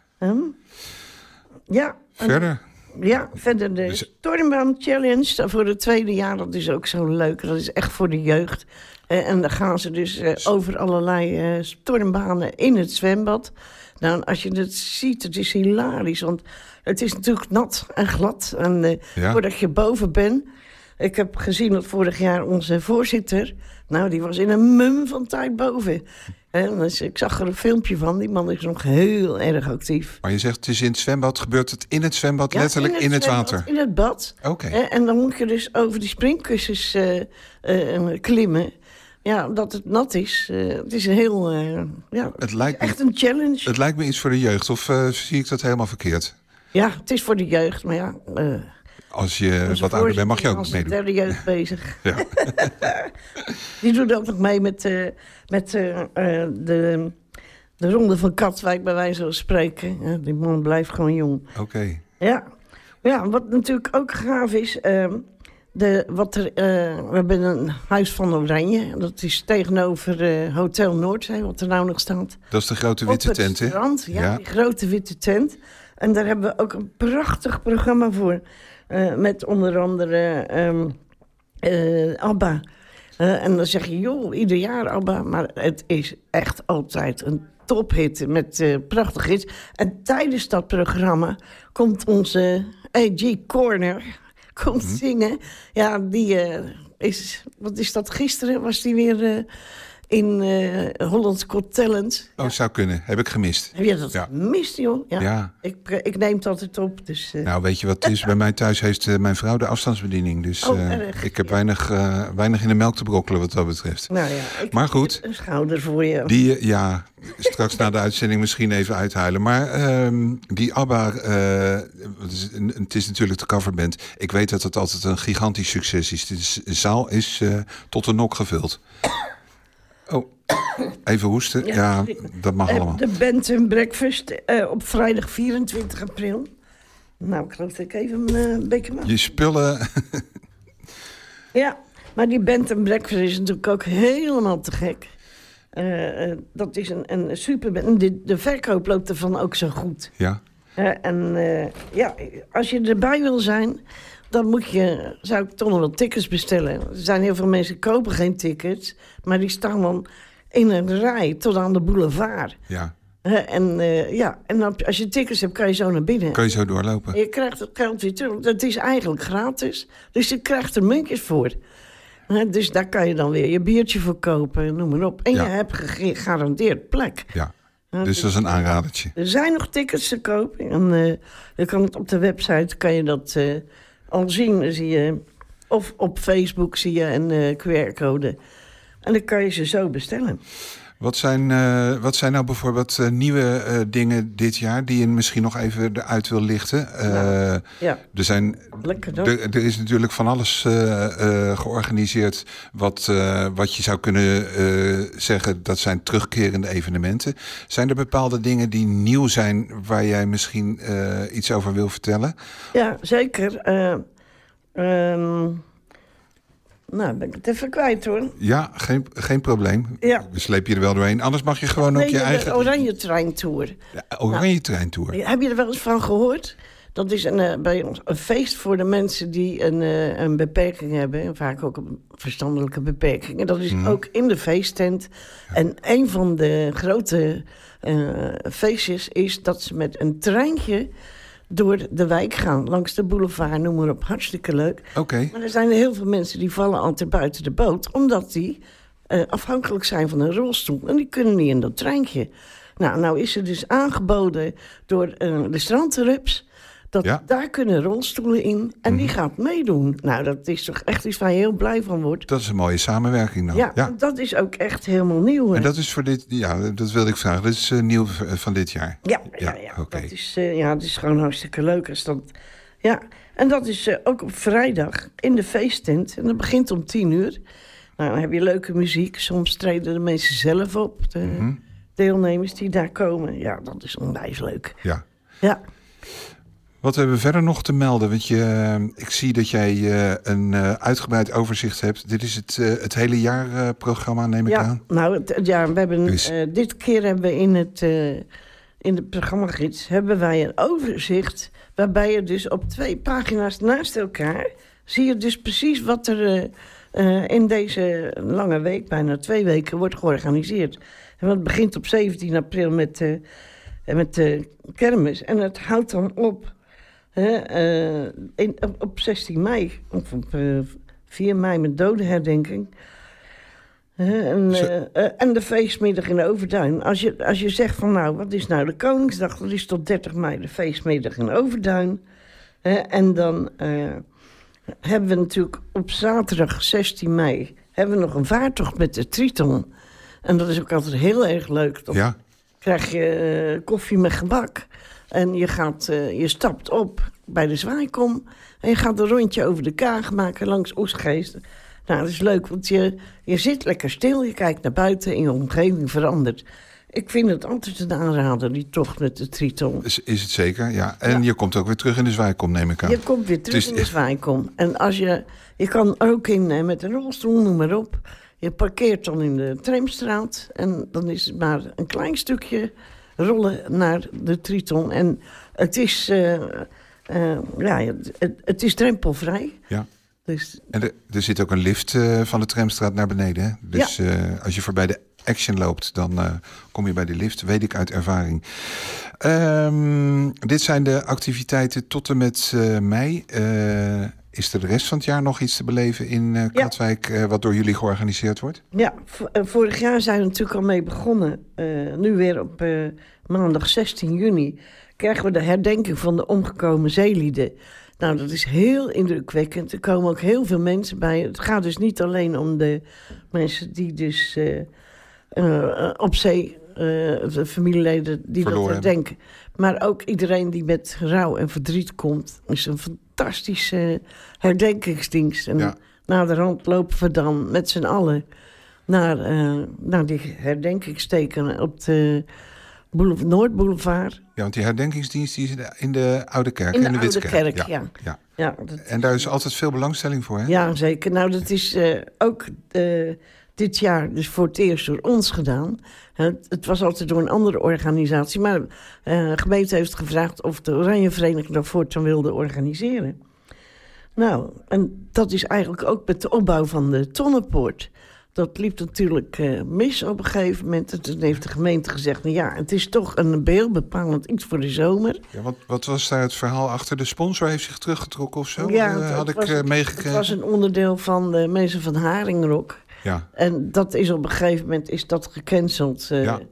Ja. Verder? Ja, verder de Stormbaan Challenge voor het tweede jaar. Dat is ook zo leuk. Dat is echt voor de jeugd. En dan gaan ze dus over allerlei stormbanen in het zwembad. Nou, als je het ziet, het is hilarisch. Want het is natuurlijk nat en glad. En voordat je boven bent... Ik heb gezien dat vorig jaar onze voorzitter... Nou, die was in een mum van tijd boven. En dus ik zag er een filmpje van. Die man is nog heel erg actief. Maar je zegt het is in het zwembad. Gebeurt het in het zwembad? Ja, letterlijk in het water? In het bad. Oké. En dan moet je dus over die springkussens klimmen. Ja, omdat het nat is. Het is een heel... het lijkt echt een challenge. Het lijkt me iets voor de jeugd. Of zie ik dat helemaal verkeerd? Ja, het is voor de jeugd. Maar ja... Als je wat ouder bent, mag je ook meedoen. Derde jeugd bezig. Ja. Die doet ook nog mee met de ronde van Katwijk, bij wijze van spreken. Ja, die man blijft gewoon jong. Oké. Ja, wat natuurlijk ook gaaf is... we hebben een Huis van Oranje. Dat is tegenover Hotel Noordzee, wat er nou nog staat. Dat is de grote witte tent, hè? Ja, die grote witte tent. En daar hebben we ook een prachtig programma voor... met onder andere ABBA. En dan zeg je, joh, ieder jaar ABBA. Maar het is echt altijd een tophit met prachtige hits. En tijdens dat programma komt onze A.G. Corner zingen. Ja, die is... Wat is dat? Gisteren was die weer... in Holland's Got Talent. Oh, zou kunnen. Heb ik gemist. Heb je dat gemist, joh? Ja. Ik neem het altijd op. Dus, Nou, weet je wat het is? Bij mij thuis heeft mijn vrouw de afstandsbediening. Dus ik heb weinig in de melk te brokkelen wat dat betreft. Nou ja, maar goed. Heb een schouder voor je. Die, straks na de uitzending misschien even uithuilen. Maar die ABBA, het is natuurlijk de coverband. Ik weet dat het altijd een gigantisch succes is. De zaal is tot de nok gevuld. Oh, even hoesten. Ja, dat mag allemaal. De Bed and Breakfast op vrijdag 24 april. Nou, ik geloof dat ik even een beker mag. Je spullen. Ja, maar die Bed and Breakfast is natuurlijk ook helemaal te gek. Dat is een super... De verkoop loopt ervan ook zo goed. Ja. Als je erbij wil zijn... dan zou ik toch nog wel tickets bestellen. Er zijn heel veel mensen die kopen geen tickets... maar die staan dan in een rij tot aan de boulevard. Ja. En als je tickets hebt, kan je zo naar binnen. Kan je zo doorlopen. En je krijgt het geld weer terug. Het is eigenlijk gratis. Dus je krijgt er muntjes voor. Dus daar kan je dan weer je biertje voor kopen, noem maar op. En je hebt gegarandeerd plek. Ja. Dus dat is een aanradertje. Er zijn nog tickets te kopen. En je kan het op de website kan je dat al zien. Dan zie je, of op Facebook zie je een QR-code. En dan kan je ze zo bestellen. Wat zijn nou bijvoorbeeld nieuwe dingen dit jaar... die je misschien nog even eruit wil lichten? Er is natuurlijk van alles georganiseerd... wat je zou kunnen zeggen... dat zijn terugkerende evenementen. Zijn er bepaalde dingen die nieuw zijn... waar jij misschien iets over wil vertellen? Ja, zeker. Nou, ben ik het even kwijt, hoor. Ja, geen probleem. Ja. We slepen je er wel doorheen. Anders mag je gewoon op je eigen... de Oranje Treintour. Ja, Oranje Treintour. Heb je er wel eens van gehoord? Dat is bij ons een feest voor de mensen die een beperking hebben. En vaak ook een verstandelijke beperking. En dat is ook in de feesttent. Ja. En een van de grote feestjes is dat ze met een treintje... door de wijk gaan, langs de boulevard, noem maar op. Hartstikke leuk. Okay. Maar er zijn heel veel mensen die vallen altijd buiten de boot... omdat die afhankelijk zijn van een rolstoel. En die kunnen niet in dat treintje. Nou is er dus aangeboden door de strandrups... dat daar kunnen rolstoelen in en die gaat meedoen. Nou, dat is toch echt iets waar je heel blij van wordt. Dat is een mooie samenwerking dan. Ja, dat is ook echt helemaal nieuw. En dat is voor dit... Ja, dat wilde ik vragen. Dat is nieuw van dit jaar. Ja. Okay. Dat is, het is gewoon hartstikke leuk. En dat is ook op vrijdag in de feesttent. En dat begint om 10:00. Nou, dan heb je leuke muziek. Soms treden de mensen zelf op. De deelnemers die daar komen. Ja, dat is onwijs leuk. Ja. Wat hebben we verder nog te melden? Want ik zie dat jij een uitgebreid overzicht hebt. Dit is het hele jaarprogramma, neem ik aan. Nou, we hebben, dit keer hebben we in de programmagids hebben wij een overzicht, waarbij je dus op 2 pagina's naast elkaar zie je dus precies wat er in deze lange week, bijna 2 weken, wordt georganiseerd. En het begint op 17 april met de kermis. En het houdt dan op op 16 mei, of op 4 mei met dodenherdenking. En de feestmiddag in Overduin. Als je zegt van nou, wat is nou de Koningsdag? Dat is tot 30 mei de feestmiddag in Overduin. En dan hebben we natuurlijk op zaterdag 16 mei... hebben we nog een vaartocht met de Triton. En dat is ook altijd heel erg leuk. Dan krijg je koffie met gebak. En je stapt op bij de Zwaaikom. En je gaat een rondje over de Kaag maken langs Oostgeest. Nou, dat is leuk, want je zit lekker stil. Je kijkt naar buiten en je omgeving verandert. Ik vind het altijd een aanrader, die tocht met de Triton. Is het zeker, ja. En je komt ook weer terug in de Zwaaikom, neem ik aan. Je komt weer terug in de Zwaaikom. En als je kan ook met een rolstoel, noem maar op. Je parkeert dan in de Tramstraat. En dan is het maar een klein stukje rollen naar de Triton. En het is, het is drempelvrij. Ja. Dus, en er zit ook een lift van de Tramstraat naar beneden. Hè? Dus als je voorbij de Action loopt, dan kom je bij de lift. Weet ik uit ervaring. Dit zijn de activiteiten tot en met mei. Is er de rest van het jaar nog iets te beleven in Katwijk... wat door jullie georganiseerd wordt? Ja, vorig jaar zijn we natuurlijk al mee begonnen. Nu weer op maandag 16 juni... krijgen we de herdenking van de omgekomen zeelieden. Nou, dat is heel indrukwekkend. Er komen ook heel veel mensen bij. Het gaat dus niet alleen om de mensen die dus op zee... de familieleden die verloren dat herdenken. Maar ook iedereen die met rouw en verdriet komt. Het is een fantastische herdenkingsdienst. En naderhand lopen we dan met z'n allen naar die herdenkingsteken op de Noordboulevard. Ja, want die herdenkingsdienst die is in de Oude Kerk. In de Oude Kerk, ja. En daar is altijd veel belangstelling voor, hè? Ja, zeker. Nou, dat is ook dit jaar dus voor het eerst door ons gedaan. Het was altijd door een andere organisatie. Maar de gemeente heeft gevraagd of de Oranje Vereniging dat voortaan wilde organiseren. Nou, en dat is eigenlijk ook met de opbouw van de Tonnenpoort. Dat liep natuurlijk mis op een gegeven moment. En toen heeft de gemeente gezegd... nou ja, het is toch een beeldbepalend iets voor de zomer. Ja, wat was daar het verhaal achter? De sponsor heeft zich teruggetrokken of zo? Ja, had ik meegekregen. Het was een onderdeel van de mensen van Haringrok. Ja. En dat is op een gegeven moment gecanceld.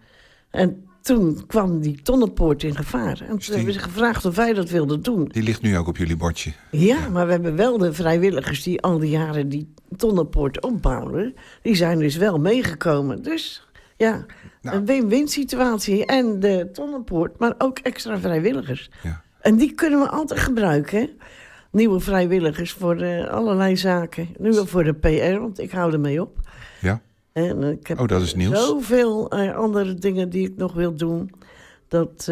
En toen kwam die Tonnenpoort in gevaar. En toen hebben ze gevraagd of wij dat wilden doen. Die ligt nu ook op jullie bordje. Ja, maar we hebben wel de vrijwilligers die al die jaren die Tonnenpoort opbouwen. Die zijn dus wel meegekomen. Dus ja, een win-win situatie. En de Tonnenpoort, maar ook extra vrijwilligers. Ja. En die kunnen we altijd gebruiken, hè? Nieuwe vrijwilligers voor allerlei zaken. Nu wel voor de PR, want ik hou ermee op. Ja. En ik heb dat is nieuws. Zoveel andere dingen die ik nog wil doen. Dat,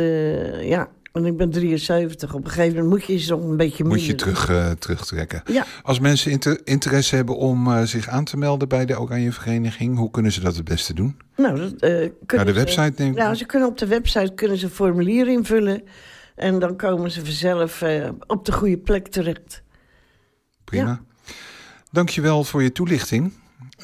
en ik ben 73. Op een gegeven moment moet je ze nog een beetje minder. Moet je terugtrekken. Ja. Als mensen interesse hebben om zich aan te melden bij de Oranje Vereniging... hoe kunnen ze dat het beste doen? Nou, naar de website, denk ik. Nou, ze kunnen op de website een formulier invullen... En dan komen ze vanzelf op de goede plek terecht. Prima. Ja. Dankjewel voor je toelichting.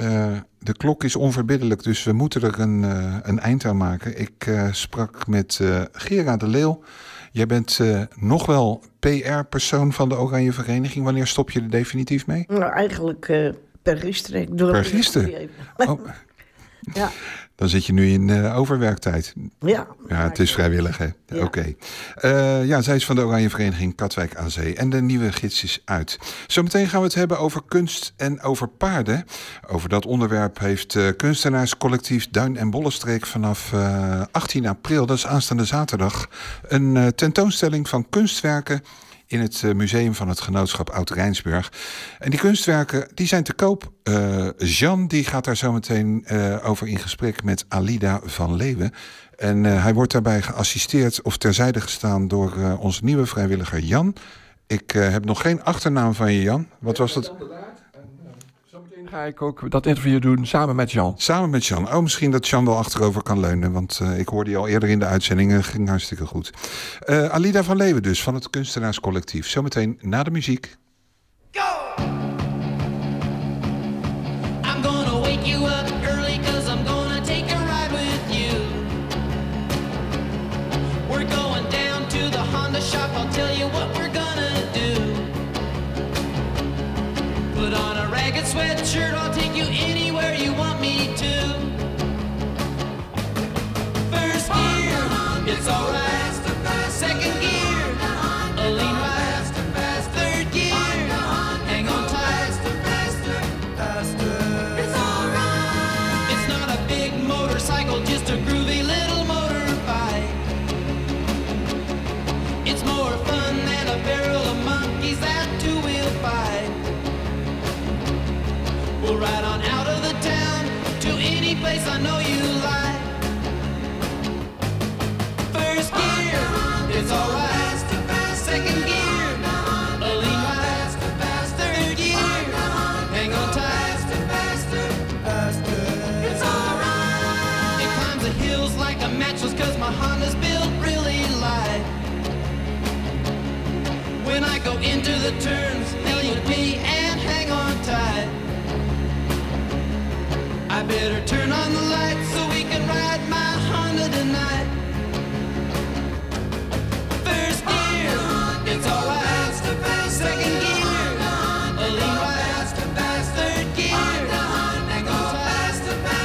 De klok is onverbiddelijk, dus we moeten er een eind aan maken. Ik sprak met Gera de Leeuw. Jij bent nog wel PR-persoon van de Oranje Vereniging. Wanneer stop je er definitief mee? Nou, eigenlijk per gisteren. Per gisteren? Oh. Ja. Dan zit je nu in overwerktijd. Ja, het is vrijwillig, hè? Ja. Oké. Zij is van de Oranje Vereniging Katwijk aan Zee. En de nieuwe gids is uit. Zometeen gaan we het hebben over kunst en over paarden. Over dat onderwerp heeft kunstenaarscollectief Duin en Bollenstreek... vanaf 18 april, dat is aanstaande zaterdag... een tentoonstelling van kunstwerken... in het museum van het Genootschap Oud-Rijnsburg. En die kunstwerken die zijn te koop. Jean die gaat daar zo meteen over in gesprek met Alida van Leeuwen. En hij wordt daarbij geassisteerd of terzijde gestaan door onze nieuwe vrijwilliger Jan. Ik heb nog geen achternaam van je, Jan. Wat was dat? Zometeen ga ik ook dat interview doen samen met Jan. Samen met Jan. Oh, misschien dat Jan wel achterover kan leunen. Want ik hoorde je al eerder in de uitzending. Ging hartstikke goed. Alida van Leeuwen dus, van het Kunstenaarscollectief. Zometeen na de muziek. Go! I'm gonna wake you up early 'cause I'm gonna take a ride with you. We're going down to the Honda shop. I'll tell you what we're gonna do. Put on a ragged sweatshirt. I'll take you anywhere you want me to. First gear, it's alright. Second gear, a lean ride. Third gear, hang on tight. It's alright. It's not a big motorcycle, just a groovy little motorbike. It's more fun than a barrel of monkeys that two-wheel fight. We'll ride on out of the town to any place I know you like. First gear, it's alright. Second gear, a lean ride. Third gear, hang on tight. It's alright. It climbs the hills like a mattress 'cause my Honda's built really light. When I go into the turns, hell with me and hang on tight. I better turn on the lights so we can ride my Honda tonight. First gear, it's alright. Second gear, a lean ride. Third gear, hang on tight.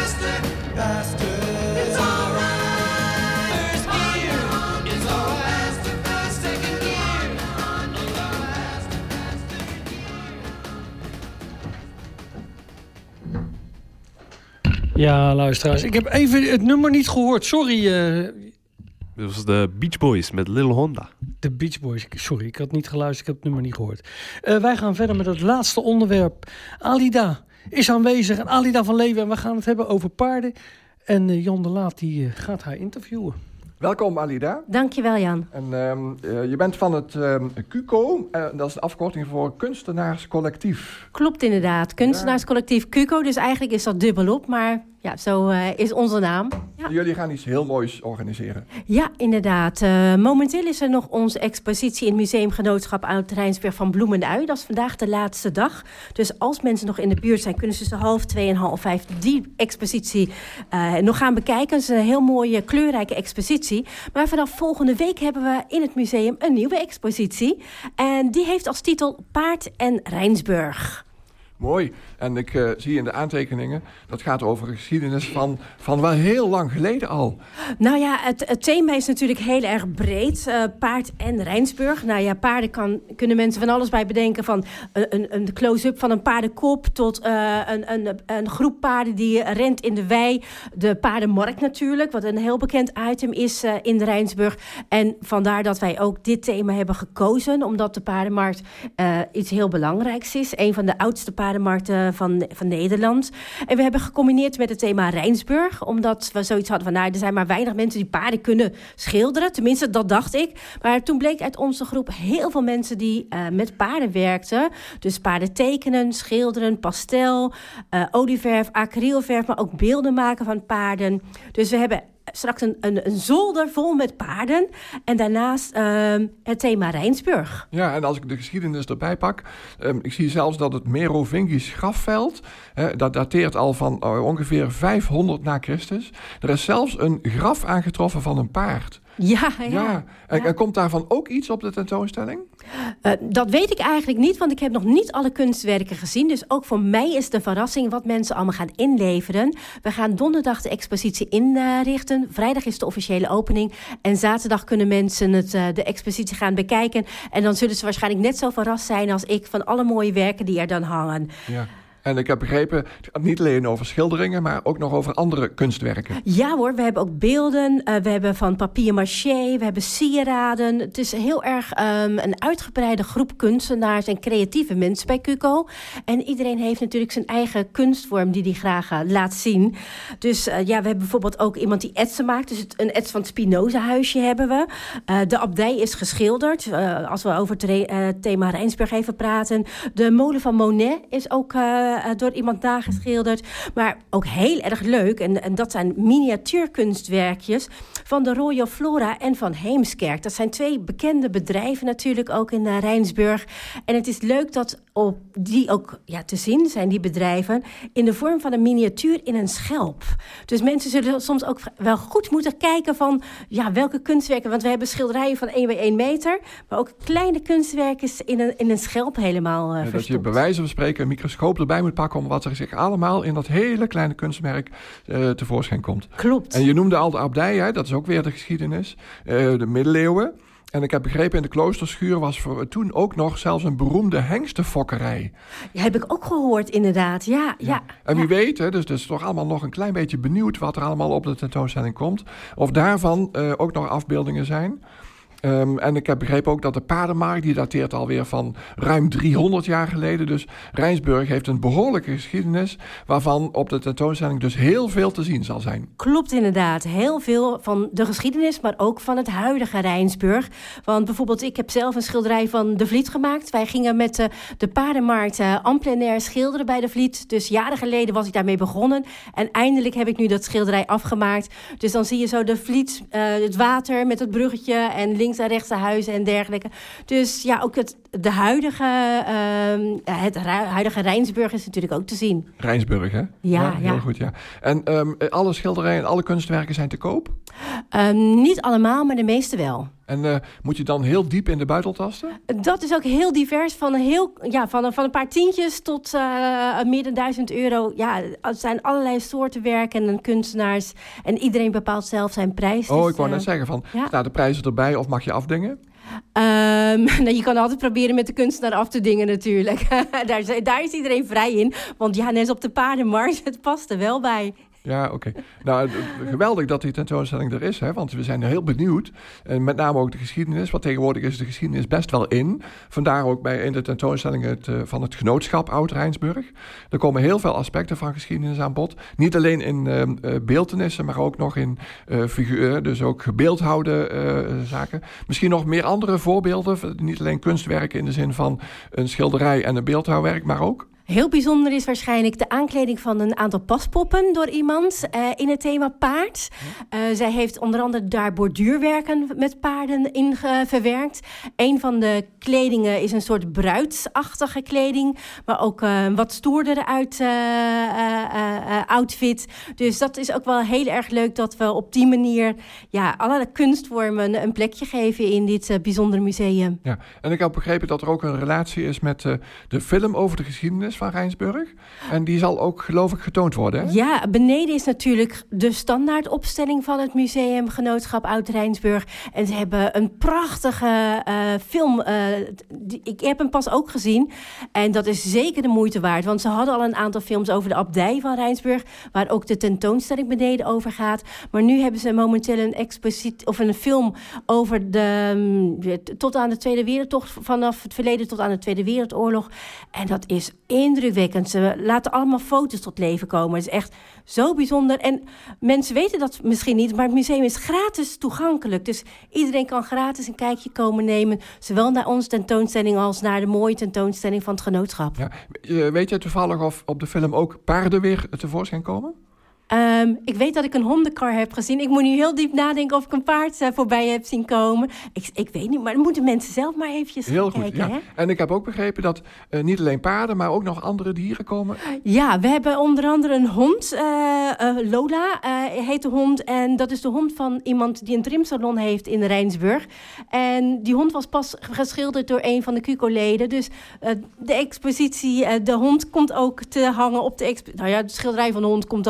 It's alright. First gear, it's alright. Second gear, a lean ride. Third gear. Ja, luisteraars. Ik heb even het nummer niet gehoord. Sorry. Dit was de Beach Boys met Lil Honda. De Beach Boys. Sorry, ik had niet geluisterd. Ik heb het nummer niet gehoord. Wij gaan verder met het laatste onderwerp. Alida is aanwezig. En Alida van Leeuwen. En we gaan het hebben over paarden. En Jan de Laat die gaat haar interviewen. Welkom Alida. Dankjewel Jan. En je bent van het CUCO, dat is de afkorting voor Kunstenaarscollectief. Klopt inderdaad, Kunstenaarscollectief CUCO, dus eigenlijk is dat dubbelop, maar ja, zo is onze naam. Ja. Jullie gaan iets heel moois organiseren. Ja, inderdaad. Momenteel is er nog onze expositie in het Museumgenootschap Oud-Rijnsburg van Bloem en Ui. Dat is vandaag de laatste dag. Dus als mensen nog in de buurt zijn, kunnen ze tussen 2:30 en 4:30 die expositie nog gaan bekijken. Het is een heel mooie, kleurrijke expositie. Maar vanaf volgende week hebben we in het museum een nieuwe expositie. En die heeft als titel Paard en Rijnsburg. Mooi. En ik zie in de aantekeningen, dat gaat over een geschiedenis van wel heel lang geleden al. Nou ja, het thema is natuurlijk heel erg breed. Paard en Rijnsburg. Nou ja, paarden kunnen mensen van alles bij bedenken. Van een close-up van een paardenkop tot een groep paarden die rent in de wei. De paardenmarkt natuurlijk, wat een heel bekend item is in de Rijnsburg. En vandaar dat wij ook dit thema hebben gekozen. Omdat de paardenmarkt iets heel belangrijks is. Een van de oudste paardenmarkten van Nederland. En we hebben gecombineerd met het thema Rijnsburg. Omdat we zoiets hadden van, er zijn maar weinig mensen die paarden kunnen schilderen. Tenminste, dat dacht ik. Maar toen bleek uit onze groep heel veel mensen die met paarden werkten. Dus paarden tekenen, schilderen, pastel, olieverf, acrylverf. Maar ook beelden maken van paarden. Dus we hebben straks een zolder vol met paarden. En daarnaast het thema Rijnsburg. Ja, en als ik de geschiedenis erbij pak. Ik zie zelfs dat het Merovingisch grafveld. Dat dateert al van ongeveer 500 na Christus. Er is zelfs een graf aangetroffen van een paard. Ja. En komt daarvan ook iets op de tentoonstelling? Dat weet ik eigenlijk niet, want ik heb nog niet alle kunstwerken gezien. Dus ook voor mij is de verrassing wat mensen allemaal gaan inleveren. We gaan donderdag de expositie inrichten. Vrijdag is de officiële opening. En zaterdag kunnen mensen de expositie gaan bekijken. En dan zullen ze waarschijnlijk net zo verrast zijn als ik van alle mooie werken die er dan hangen. Ja. En ik heb begrepen, het gaat niet alleen over schilderingen, maar ook nog over andere kunstwerken. Ja hoor, we hebben ook beelden. We hebben van papier-maché, we hebben sieraden. Het is heel erg een uitgebreide groep kunstenaars en creatieve mensen bij Cuco. En iedereen heeft natuurlijk zijn eigen kunstvorm die hij graag laat zien. Dus we hebben bijvoorbeeld ook iemand die etsen maakt. Dus een ets van het Spinoza-huisje hebben we. De abdij is geschilderd. Als we over het thema Rijnsburg even praten. De molen van Monet is ook door iemand nageschilderd. Maar ook heel erg leuk. En dat zijn miniatuurkunstwerkjes van de Royal Flora en van Heemskerk. Dat zijn 2 bekende bedrijven natuurlijk ook in Rijnsburg. En het is leuk dat op die ook te zien zijn, die bedrijven, in de vorm van een miniatuur in een schelp. Dus mensen zullen soms ook wel goed moeten kijken van welke kunstwerken. Want we hebben schilderijen van 1 bij 1 meter, maar ook kleine kunstwerken in een schelp helemaal verstopt. Dat je bij wijze van spreken een microscoop erbij moet pakken om wat er zich allemaal in dat hele kleine kunstwerk tevoorschijn komt. Klopt. En je noemde al de abdij, hè? Dat is ook weer de geschiedenis. De middeleeuwen. En ik heb begrepen, in de kloosterschuur was voor toen ook nog zelfs een beroemde hengstenfokkerij. Ja, heb ik ook gehoord, inderdaad. Ja. En wie weet, hè, dus het is toch allemaal nog een klein beetje benieuwd wat er allemaal op de tentoonstelling komt. Of daarvan ook nog afbeeldingen zijn. En ik heb begrepen ook dat de paardenmarkt, die dateert alweer van ruim 300 jaar geleden. Dus Rijnsburg heeft een behoorlijke geschiedenis, waarvan op de tentoonstelling dus heel veel te zien zal zijn. Klopt inderdaad. Heel veel van de geschiedenis, maar ook van het huidige Rijnsburg. Want bijvoorbeeld, ik heb zelf een schilderij van de Vliet gemaakt. Wij gingen met de paardenmarkt en plein air schilderen bij de Vliet. Dus jaren geleden was ik daarmee begonnen. En eindelijk heb ik nu dat schilderij afgemaakt. Dus dan zie je zo de Vliet, het water met het bruggetje en links en rechts de huizen en dergelijke. Dus ook het huidige Rijnsburg is natuurlijk ook te zien. Rijnsburg, hè? Ja. Heel goed, ja. En alle schilderijen en alle kunstwerken zijn te koop? Niet allemaal, maar de meeste wel. En moet je dan heel diep in de buidel tasten? Dat is ook heel divers. Van een paar tientjes tot meer dan €1000. Ja, het zijn allerlei soorten werken en kunstenaars. En iedereen bepaalt zelf zijn prijs. Oh, ik wou net zeggen, staan de prijzen erbij of mag je afdingen? Je kan altijd proberen met de kunstenaar af te dingen natuurlijk. Daar is iedereen vrij in. Want net als op de paardenmarkt, het past er wel bij. Ja, oké. Nou, geweldig dat die tentoonstelling er is, hè, want we zijn heel benieuwd. En met name ook de geschiedenis, want tegenwoordig is de geschiedenis best wel in. Vandaar ook in de tentoonstelling van het genootschap Oud-Rijnsburg. Er komen heel veel aspecten van geschiedenis aan bod. Niet alleen in beeltenissen, maar ook nog in figuren, dus ook gebeeldhouwde zaken. Misschien nog meer andere voorbeelden, niet alleen kunstwerken in de zin van een schilderij en een beeldhouwwerk, maar ook... Heel bijzonder is waarschijnlijk de aankleding van een aantal paspoppen door iemand in het thema paard. Zij heeft onder andere daar borduurwerken met paarden in verwerkt. Een van de kledingen is een soort bruidsachtige kleding, maar ook wat stoerdere outfit. Dus dat is ook wel heel erg leuk dat we op die manier allerlei kunstvormen een plekje geven in dit bijzondere museum. Ja, en ik heb begrepen dat er ook een relatie is met de film over de geschiedenis van Rijnsburg. En die zal ook, geloof ik, getoond worden, hè? Ja, beneden is natuurlijk de standaardopstelling van het museumgenootschap Oud-Rijnsburg. En ze hebben een prachtige film. Ik heb hem pas ook gezien. En dat is zeker de moeite waard. Want ze hadden al een aantal films over de abdij van Rijnsburg, waar ook de tentoonstelling beneden over gaat. Maar nu hebben ze momenteel een film over tot aan de Tweede Wereldoorlog, vanaf het verleden tot aan de Tweede Wereldoorlog. En dat is indrukwekkend. Ze laten allemaal foto's tot leven komen. Het is echt zo bijzonder. En mensen weten dat misschien niet, maar het museum is gratis toegankelijk. Dus iedereen kan gratis een kijkje komen nemen, zowel naar onze tentoonstelling als naar de mooie tentoonstelling van het genootschap. Ja. Weet je toevallig of op de film ook paarden weer tevoorschijn komen? Ik weet dat ik een hondenkar heb gezien. Ik moet nu heel diep nadenken of ik een paard voorbij heb zien komen. Ik weet niet, maar dan moeten mensen zelf maar eventjes heel kijken. Goed, ja. Hè? En ik heb ook begrepen dat niet alleen paarden, maar ook nog andere dieren komen. Ja, we hebben onder andere een hond. Lola heet de hond. En dat is de hond van iemand die een trimsalon heeft in Rijnsburg. En die hond was pas geschilderd door een van de Cuco-leden. Dus de expositie, de hond komt ook te hangen op de schilderij van de hond komt te hangen op de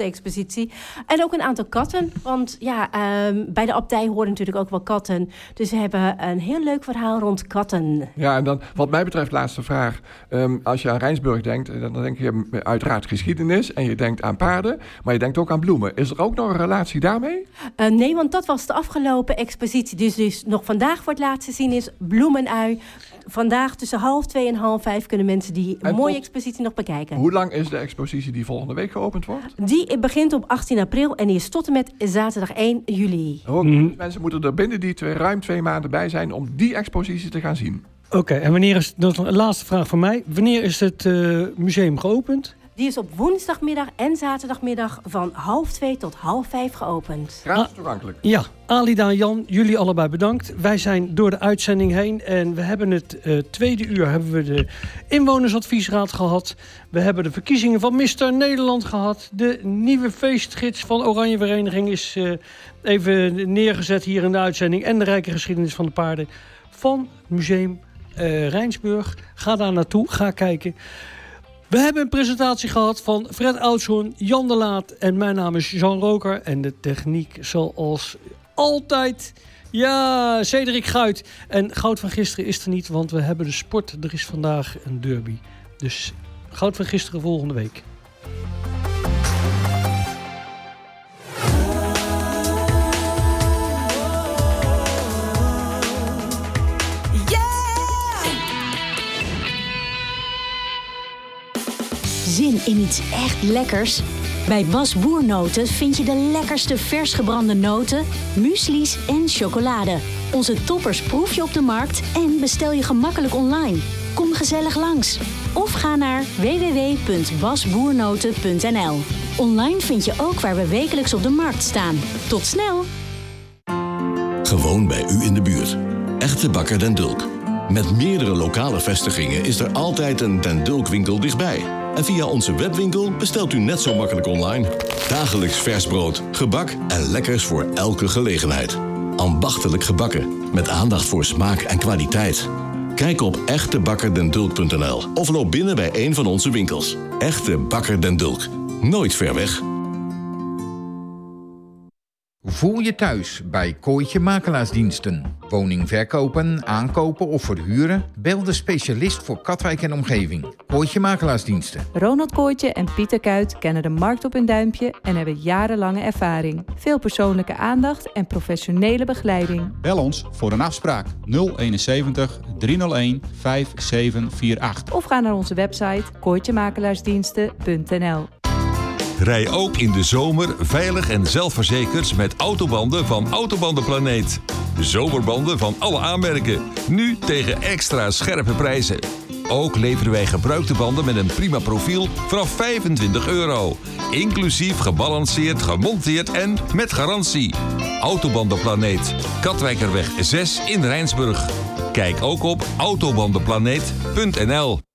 expositie. En ook een aantal katten. Want bij de abdij horen natuurlijk ook wel katten. Dus we hebben een heel leuk verhaal rond katten. Ja, en dan wat mij betreft, laatste vraag. Als je aan Rijnsburg denkt, dan denk je uiteraard geschiedenis. En je denkt aan paarden, maar je denkt ook aan bloemen. Is er ook nog een relatie daarmee? Nee, want dat was de afgelopen expositie. Dus nog vandaag voor het laatst te zien is Bloemenui. Vandaag tussen 2:30 en 5:30 kunnen mensen die mooie expositie nog bekijken. Hoe lang is de expositie die volgende week geopend wordt? Die begint op 18 april en die is tot en met zaterdag 1 juli. Mensen moeten er binnen die ruim 2 maanden bij zijn om die expositie te gaan zien. Oké, en wanneer is, dat is een laatste vraag van mij. Wanneer is het museum geopend? Die is op woensdagmiddag en zaterdagmiddag van 2:30 tot 4:30 geopend. Gratis toegankelijk. Ja, Alida en Jan, jullie allebei bedankt. Wij zijn door de uitzending heen en we hebben het tweede uur hebben we de inwonersadviesraad gehad. We hebben de verkiezingen van Mr. Nederland gehad. De nieuwe feestgids van Oranje Vereniging is even neergezet hier in de uitzending. En de rijke geschiedenis van de paarden van het museum Rijnsburg. Ga daar naartoe, ga kijken. We hebben een presentatie gehad van Fred Oudshoorn, Jan de Laat en mijn naam is Jean Roker. En de techniek zoals altijd, ja, Cedric Guit. En Goud van gisteren is er niet, want we hebben de sport. Er is vandaag een derby. Dus Goud van gisteren volgende week. Zin in iets echt lekkers? Bij Bas Boernoten vind je de lekkerste vers gebrande noten, muesli's en chocolade. Onze toppers proef je op de markt en bestel je gemakkelijk online. Kom gezellig langs. Of ga naar www.basboernoten.nl. Online vind je ook waar we wekelijks op de markt staan. Tot snel! Gewoon bij u in de buurt. Echte Bakker Den Dulk. Met meerdere lokale vestigingen is er altijd een Den Dulk winkel dichtbij. En via onze webwinkel bestelt u net zo makkelijk online. Dagelijks vers brood, gebak en lekkers voor elke gelegenheid. Ambachtelijk gebakken, met aandacht voor smaak en kwaliteit. Kijk op echtebakkerDenDulk.nl of loop binnen bij een van onze winkels. Echte Bakker Den Dulk. Nooit ver weg. Voel je thuis bij Kooitje Makelaarsdiensten. Woning verkopen, aankopen of verhuren? Bel de specialist voor Katwijk en omgeving. Kooitje Makelaarsdiensten. Ronald Kooitje en Pieter Kuit kennen de markt op een duimpje en hebben jarenlange ervaring. Veel persoonlijke aandacht en professionele begeleiding. Bel ons voor een afspraak 071 301 5748. Of ga naar onze website kooitjemakelaarsdiensten.nl. Rij ook in de zomer veilig en zelfverzekerd met autobanden van Autobandenplaneet. Zomerbanden van alle aanmerken. Nu tegen extra scherpe prijzen. Ook leveren wij gebruikte banden met een prima profiel vanaf €25. Inclusief gebalanceerd, gemonteerd en met garantie. Autobandenplaneet. Katwijkerweg 6 in Rijnsburg. Kijk ook op autobandenplaneet.nl.